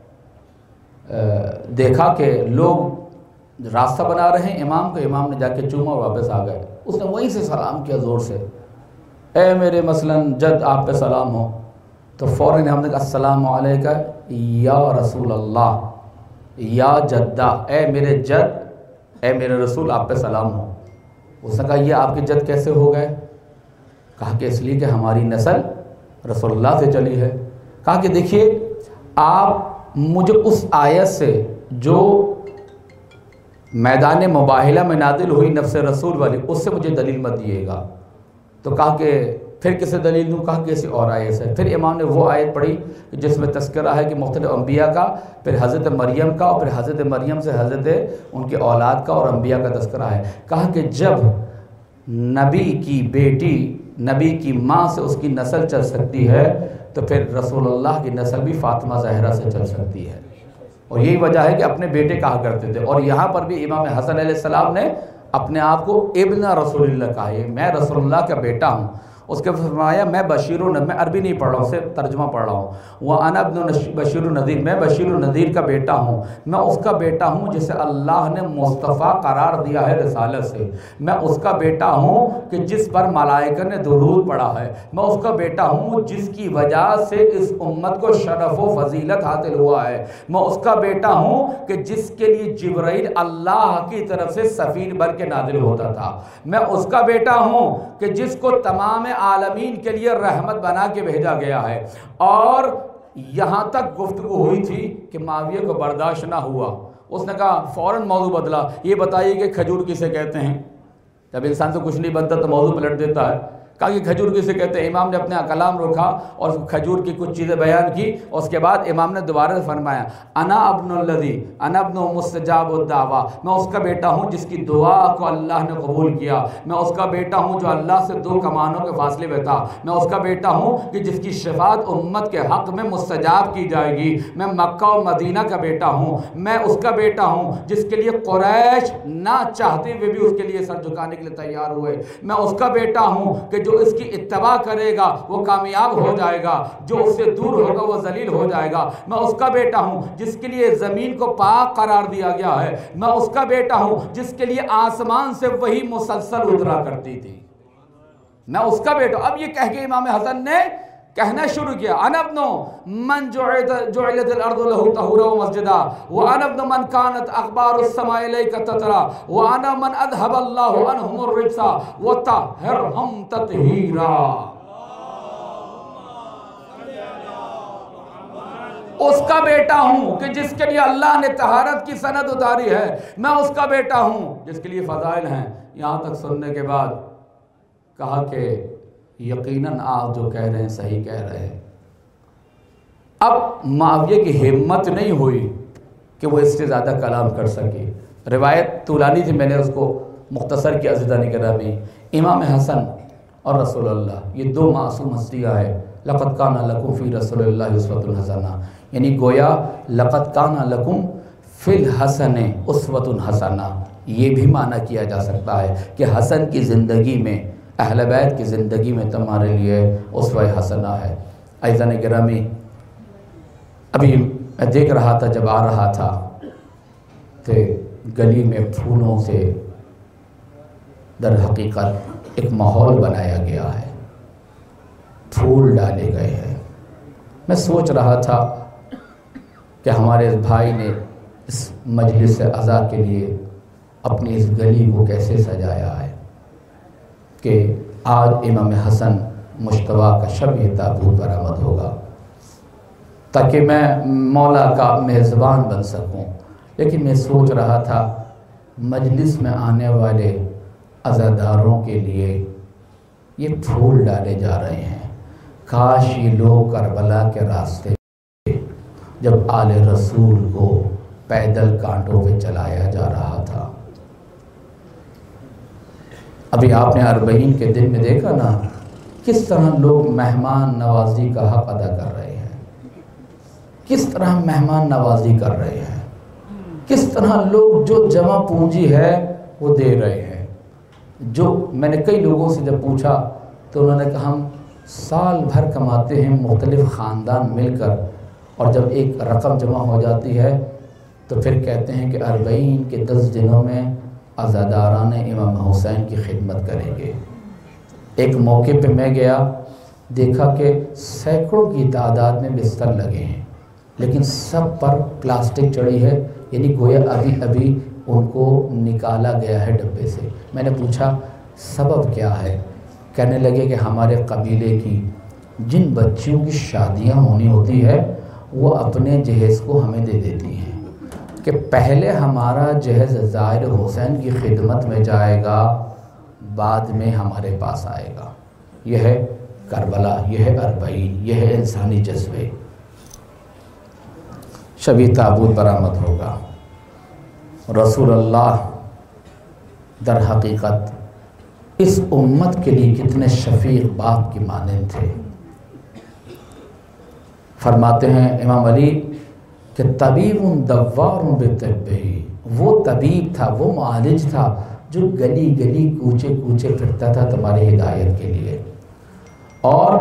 [SPEAKER 1] دیکھا کہ لوگ راستہ بنا رہے ہیں امام کو، امام نے جا کے چوما اور واپس آ گئے۔ اس نے وہیں سے سلام کیا زور سے، اے میرے مثلاً جد آپ پہ سلام ہو، تو فوراً ہم نے کہا السلام علیکہ یا رسول اللہ یا جدہ، اے میرے جد اے میرے رسول آپ پہ سلام ہو۔ اس نے کہا یہ آپ کے جد کیسے ہو گئے؟ کہا کہ اس لیے کہ ہماری نسل رسول اللہ سے چلی ہے۔ کہا کہ دیکھیے آپ مجھے اس آیت سے جو میدان مباہلہ میں نازل ہوئی نفس رسول والی، اس سے مجھے دلیل مت دیئے گا۔ تو کہا کہ پھر کسے دلیل دوں؟ کہا کہ کسی اور آیت سے۔ پھر امام نے وہ آیت پڑھی جس میں تذکرہ ہے کہ مختلف انبیاء کا، پھر حضرت مریم کا، اور پھر حضرت مریم سے حضرت ان کے اولاد کا اور انبیاء کا تذکرہ ہے۔ کہا کہ جب نبی کی بیٹی نبی کی ماں سے اس کی نسل چل سکتی ہے تو پھر رسول اللہ کی نسل بھی فاطمہ زہرا سے چل سکتی ہے، اور یہی وجہ ہے کہ اپنے بیٹے کہا کرتے تھے۔ اور یہاں پر بھی امام حسن علیہ السلام نے اپنے آپ کو ابن رسول اللہ کہا ہے، میں رسول اللہ کا بیٹا ہوں۔ اس کے فرمایا میں بشیر و نذیر، میں عربی نہیں پڑھ رہا ہوں، اسے ترجمہ پڑھ رہا ہوں، وَأَنَا ابْنُ بشیر و نذیر، میں بشیر و نذیر کا بیٹا ہوں، میں اس کا بیٹا ہوں جسے اللہ نے مصطفیٰ قرار دیا ہے رسالت سے، میں اس کا بیٹا ہوں کہ جس پر ملائکہ نے درود پڑھا ہے، میں اس کا بیٹا ہوں جس کی وجہ سے اس امت کو شرف و فضیلت حاصل ہوا ہے، میں اس کا بیٹا ہوں کہ جس کے لیے جبرائیل اللہ کی طرف سے سفیر بن کے نازل ہوتا تھا، میں اس کا بیٹا ہوں کہ جس کو تمام عالمین کے لیے رحمت بنا کے بھیجا گیا ہے۔ اور یہاں تک گفتگو ہوئی تھی کہ معاویہ کو برداشت نہ ہوا، اس نے کہا فوراً موضوع بدلا، یہ بتائیے کہ کھجور کسے کہتے ہیں؟ جب انسان سے کچھ نہیں بنتا تو موضوع پلٹ دیتا ہے، کہا کہ کھجور کسے کہتے ہیں؟ امام نے اپنے کلام روکا اور کھجور کی کچھ چیزیں بیان کی، اور اس کے بعد امام نے دوبارہ فرمایا انا ابن الذی انا ابن مستجاب الدعوہ، میں اس کا بیٹا ہوں جس کی دعا کو اللہ نے قبول کیا، میں اس کا بیٹا ہوں جو اللہ سے دو کمانوں کے فاصلے میں تھا، میں اس کا بیٹا ہوں کہ جس کی شفاعت امت کے حق میں مستجاب کی جائے گی، میں مکہ و مدینہ کا بیٹا ہوں، میں اس کا بیٹا ہوں جس کے لیے قریش نہ چاہتے ہوئے بھی اس کے لیے سر جھکانے کے لیے تیار ہوئے، میں اس کا بیٹا ہوں کہ جو اس کی اتباع کرے گا وہ کامیاب ہو جائے گا، جو اس سے دور ہوگا وہ ذلیل ہو جائے گا، میں اس کا بیٹا ہوں جس کے لیے زمین کو پاک قرار دیا گیا ہے، میں اس کا بیٹا ہوں جس کے لیے آسمان سے وہی مسلسل اترا کرتی تھی، میں اس کا بیٹا۔ اب یہ کہہ کے امام حسن نے کہنا شروع کیا انا ابن من جعلت الارض له طهورا ومسجدا وانا ابن من كانت اخبار السماء اليك تترى وانا من اذهب الله عنهم الرجس وطهرهم تطهيرا۔ اس کا بیٹا ہوں کہ جس کے لیے اللہ نے طہارت کی سند اتاری ہے، میں اس کا بیٹا ہوں جس کے لیے فضائل ہیں۔ یہاں تک سننے کے بعد کہا کہ یقیناً آپ جو کہہ رہے ہیں صحیح کہہ رہے ہیں۔ اب معاویہ کی ہمت نہیں ہوئی کہ وہ اس سے زیادہ کلام کر سکے، روایت طولانی تھی، میں نے اس کو مختصر کیا عزیزان گرامی۔ امام حسن اور رسول اللہ یہ دو معصوم ہستیاں ہیں، لقد کان لکم فی رسول اللہ اسوۃ حسنہ، یعنی گویا لقد کان لکم فی الحسن اسوۃ حسنہ، یہ بھی معنی کیا جا سکتا ہے کہ حسن کی زندگی میں، اہل بیت کی زندگی میں تمہارے لیے اسوہ حسنہ ہے۔ عزیزان گرامی، ابھی میں دیکھ رہا تھا جب آ رہا تھا کہ گلی میں پھولوں سے در حقیقت ایک ماحول بنایا گیا ہے، پھول ڈالے گئے ہیں۔ میں سوچ رہا تھا کہ ہمارے اس بھائی نے اس مجلس عزا کے لیے اپنی اس گلی کو کیسے سجایا ہے کہ آج امام حسن مجتبیٰ کا شب یہ تابوت برآمد ہوگا تاکہ میں مولا کا میزبان بن سکوں۔ لیکن میں سوچ رہا تھا مجلس میں آنے والے عزاداروں کے لیے یہ پھول ڈالے جا رہے ہیں، کاش یہ لوگ کربلا کے راستے جب آل رسول کو پیدل کانٹوں پہ چلایا جا رہا تھا۔ ابھی آپ نے اربعین کے دن میں دیکھا نا کس طرح لوگ مہمان نوازی کا حق ادا کر رہے ہیں، کس طرح مہمان نوازی کر رہے ہیں، کس طرح لوگ جو جمع پونجی ہے وہ دے رہے ہیں۔ جو میں نے کئی لوگوں سے جب پوچھا تو انہوں نے کہا ہم سال بھر کماتے ہیں مختلف خاندان مل کر، اور جب ایک رقم جمع ہو جاتی ہے تو پھر کہتے ہیں کہ اربعین کے دس دنوں میں عزاداران امام حسین کی خدمت کریں گے۔ ایک موقع پہ میں گیا، دیکھا کہ سینکڑوں کی تعداد میں بستر لگے ہیں، لیکن سب پر پلاسٹک چڑھی ہے، یعنی گویا ابھی ابھی ان کو نکالا گیا ہے ڈبے سے۔ میں نے پوچھا سبب کیا ہے؟ کہنے لگے کہ ہمارے قبیلے کی جن بچیوں کی شادیاں ہونی ہوتی ہے وہ اپنے جہیز کو ہمیں دے دیتی ہیں کہ پہلے ہمارا جہیز زائر حسین کی خدمت میں جائے گا، بعد میں ہمارے پاس آئے گا۔ یہ ہے کربلا، یہ ہے اربعین، یہ ہے انسانی جذبے۔ شبی تابوت برآمد ہوگا۔ رسول اللہ در حقیقت اس امت کے لیے کتنے شفیق باپ کی مانند تھے۔ فرماتے ہیں امام علی کہ طبیب دوار بطبہ، وہ طبیب تھا، وہ معالج تھا جو گلی گلی کوچے کوچے پھرتا تھا تمہاری ہدایت کے لیے۔ اور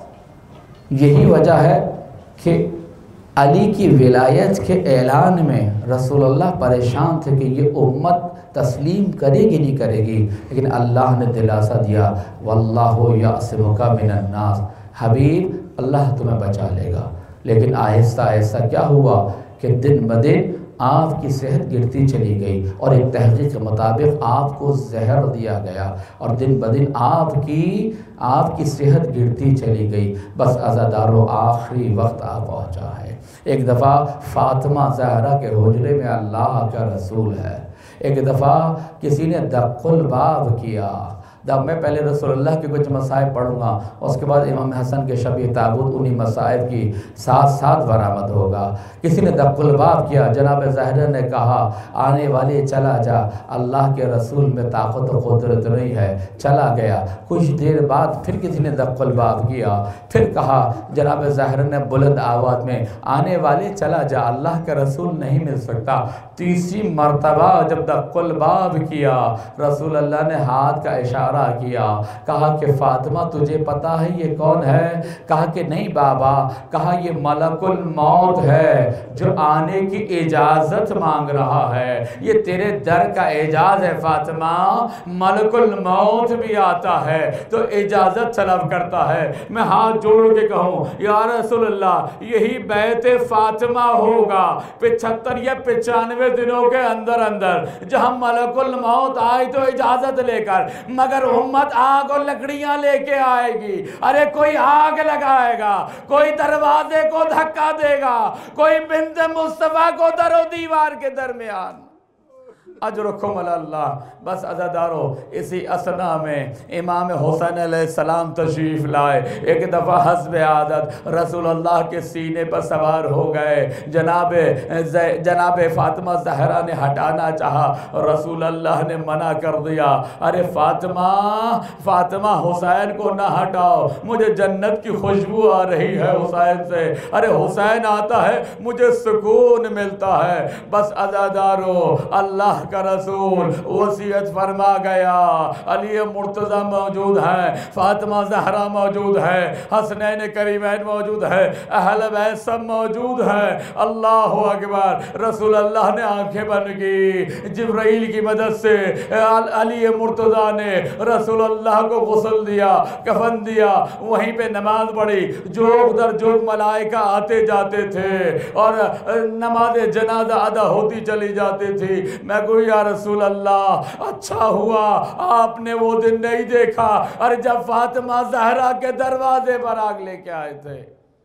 [SPEAKER 1] یہی وجہ ہے کہ علی کی ولایت کے اعلان میں رسول اللہ پریشان تھے کہ یہ امت تسلیم کرے گی نہیں کرے گی، لیکن اللہ نے دلاسا دیا واللہ یعصمک من الناس، حبیب اللہ تمہیں بچا لے گا۔ لیکن آہستہ آہستہ کیا ہوا کہ دن بدن آپ کی صحت گرتی چلی گئی، اور ایک تحقیق کے مطابق آپ کو زہر دیا گیا، اور دن بدن آپ کی آپ کی صحت گرتی چلی گئی۔ بس عزادارو آخری وقت آ پہنچا ہے۔ ایک دفعہ فاطمہ زہرا کے حجرے میں اللہ کا رسول ہے، ایک دفعہ کسی نے دق الباب کیا۔ جب میں پہلے رسول اللہ کے کچھ مصائب پڑھوں گا، اس کے بعد امام حسن کے شبیہ تابوت انہی مصائب کی ساتھ ساتھ برآمد ہوگا۔ کسی نے دق الباب کیا، جناب زہرا نے کہا آنے والے چلا جا، اللہ کے رسول میں طاقت و قدرت نہیں ہے، چلا گیا۔ کچھ دیر بعد پھر کسی نے دق الباب کیا، پھر کہا جناب زہرا نے بلند آواز میں آنے والے چلا جا، اللہ کا رسول نہیں مل سکتا۔ تیسری مرتبہ جب دق الباب کیا، رسول اللہ نے ہاتھ کا اشارہ کیا، کہا کہ فاطمہ تجھے پتا ہے یہ کون ہے؟ کہا کہ نہیں بابا۔ کہا یہ ملک الموت ہے جو آنے کی اجازت مانگ رہا ہے، یہ تیرے در کا اعجاز ہے فاطمہ، ملک الموت بھی آتا ہے تو اجازت طلب کرتا ہے۔ میں ہاتھ جوڑ کے کہوں یا رسول اللہ یہی بیت فاطمہ ہوگا پچھتر یا پچانوے دنوں کے اندر اندر جہاں ملک الموت آئے تو اجازت لے کر، مگر امت آگ اور لکڑیاں لے کے آئے گی۔ ارے کوئی آگ لگائے گا، کوئی دروازے کو دھکا دے گا، کوئی بنت مصطفیٰ کو در و دیوار کے درمیان۔ اجرکم اللہ۔ بس عزادارو اسی اسنا میں امام حسین علیہ السلام تشریف لائے۔ ایک دفعہ حسب عادت رسول اللہ کے سینے پر سوار ہو گئے۔ جناب جناب فاطمہ زہرا نے ہٹانا چاہا، رسول اللہ نے منع کر دیا۔ ارے فاطمہ فاطمہ حسین کو نہ ہٹاؤ، مجھے جنت کی خوشبو آ رہی ہے حسین سے، ارے حسین آتا ہے مجھے سکون ملتا ہے۔ بس عزادارو اللہ کا رسول وصیت فرما گیا، علی مرتضی موجود ہے، فاطمہ زہرا موجود ہے، حسنین کریمین موجود ہے، اہل بیت سب موجود ہے۔ اللہ اکبر۔ رسول اللہ نے آنکھیں بند کی، جبرائیل کی مدد سے علی مرتضی نے رسول اللہ کو غسل دیا، کفن دیا، وہیں پہ نماز پڑھی۔ جوگ در جوگ ملائکہ آتے جاتے تھے اور نماز جنازہ ادا ہوتی چلی جاتی تھی۔ میں کو یا رسول اللہ اچھا ہوا آپ نے وہ دن نہیں دیکھا اور جب فاطمہ زہرا کے دروازے پر آگ لے کے آئے تھے۔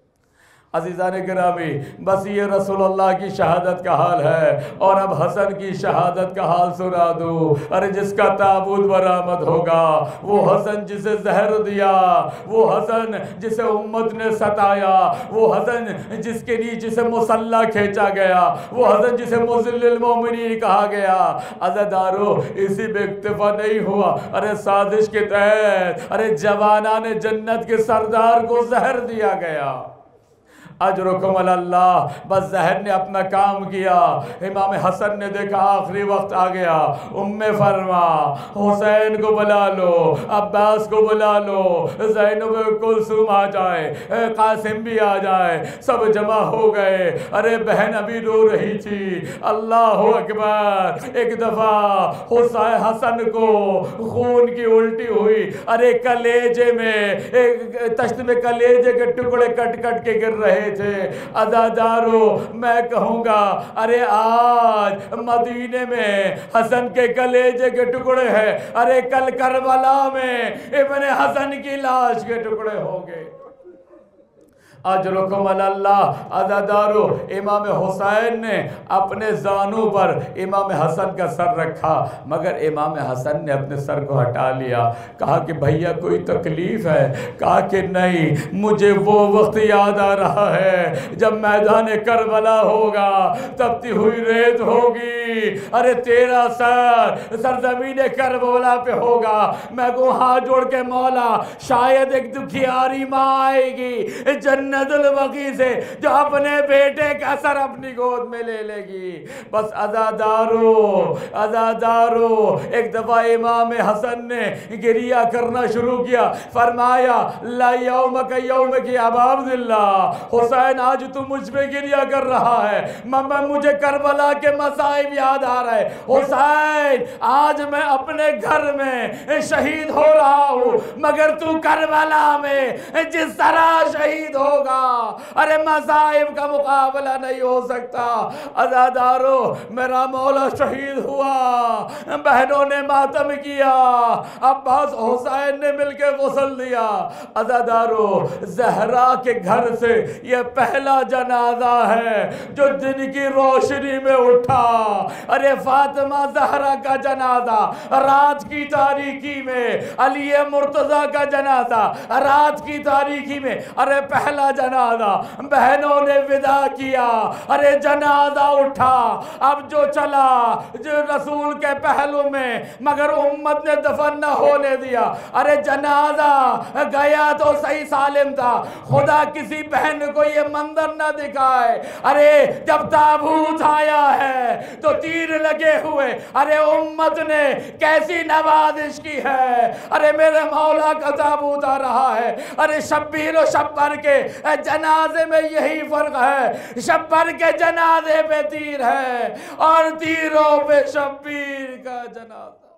[SPEAKER 1] عزیزان گرامی بس یہ رسول اللہ کی شہادت کا حال ہے، اور اب حسن کی شہادت کا حال سنا دوں۔ ارے جس کا تابوت برآمد ہوگا، وہ حسن جسے زہر دیا، وہ حسن جسے امت نے ستایا، وہ حسن جس کے نیچے سے مسلح کھینچا گیا، وہ حسن جسے مذل المومنین کہا گیا۔ عزادارو اسی بے اکتفا نہیں ہوا، ارے سازش کے تحت ارے جوانان جنت کے سردار کو زہر دیا گیا۔ اجرکم اللہ۔ بس زہر نے اپنا کام کیا۔ امام حسن نے دیکھا آخری وقت آ گیا، ام فرما حسین کو بلا لو، عباس کو بلا لو، زینب کلثوم آ جائے، قاسم بھی آ جائے۔ سب جمع ہو گئے۔ ارے بہن ابھی رو رہی تھی۔ اللہ اکبر۔ ایک دفعہ حسین حسن کو خون کی الٹی ہوئی، ارے کلیجے میں تشت میں کلیجے کے ٹکڑے کٹ کٹ کے گر رہے تھے۔ عزادارو میں کہوں گا ارے آج مدینے میں حسن کے کلیجے کے ٹکڑے ہیں، ارے کل کربلا میں ابن حسن کی لاش کے ٹکڑے ہوں گے۔ اجرکم اللہ۔ عزادارو امام حسین نے اپنے زانوں پر امام حسن کا سر رکھا، مگر امام حسن نے اپنے سر کو ہٹا لیا۔ کہا کہ بھیا کوئی تکلیف ہے؟ کہا کہ نہیں، مجھے وہ وقت یاد آ رہا ہے جب میدان کربلا ہوگا، تپتی ہوئی ریت ہوگی، ارے تیرا سر سرزمین کربلا پہ ہوگا۔ میں کو ہاتھ جوڑ کے مولا شاید ایک دکھیاری ماں آئے گی، جنت جنت البقیع سے جو اپنے بیٹے کا سر اپنی گود میں لے لے گی. بس عزادارو عزادارو ایک دفعہ امام حسن نے گریہ کرنا شروع کیا. فرمایا لا یومک یومک یا ابا عبداللہ، حسین آج تو مجھ پہ گریہ کر رہا ہے، مما مجھے کربلا کے مصائب یاد آ رہے. حسین آج میں اپنے گھر میں شہید ہو رہا ہوں، مگر تو کربلا میں جس طرح شہید ہوگا ارے مصائب کا مقابلہ نہیں ہو سکتا. عزادارو میرا مولا شہید ہوا، بہنوں نے ماتم کیا، عباس حسین نے مل کے غسل دیا. عزادارو زہرا کے گھر سے یہ پہلا جنازہ ہے جو دن کی روشنی میں اٹھا. ارے فاطمہ زہرا کا جنازہ رات کی تاریکی میں، علی مرتضیٰ کا جنازہ رات کی تاریکی میں. ارے پہلا جنازہ بہنوں نے ودا کیا، ارے جنازہ اٹھا. اب جو چلا جو رسول کے پہلو میں، مگر امت نے دفن نہ ہونے دیا. ارے جنازہ گیا تو صحیح سالم تھا، خدا کسی بہن کو یہ منظر نہ دکھائے. ارے جب تابوت آیا ہے تو تیر لگے ہوئے، ارے امت نے کیسی نوازش کی ہے. ارے میرے مولا کا تابوت آ رہا ہے. ارے شبیر و شبر کے جنازے میں یہی فرق ہے، شبر کے جنازے پہ تیر ہے اور تیروں پہ شبیر کا جنازہ.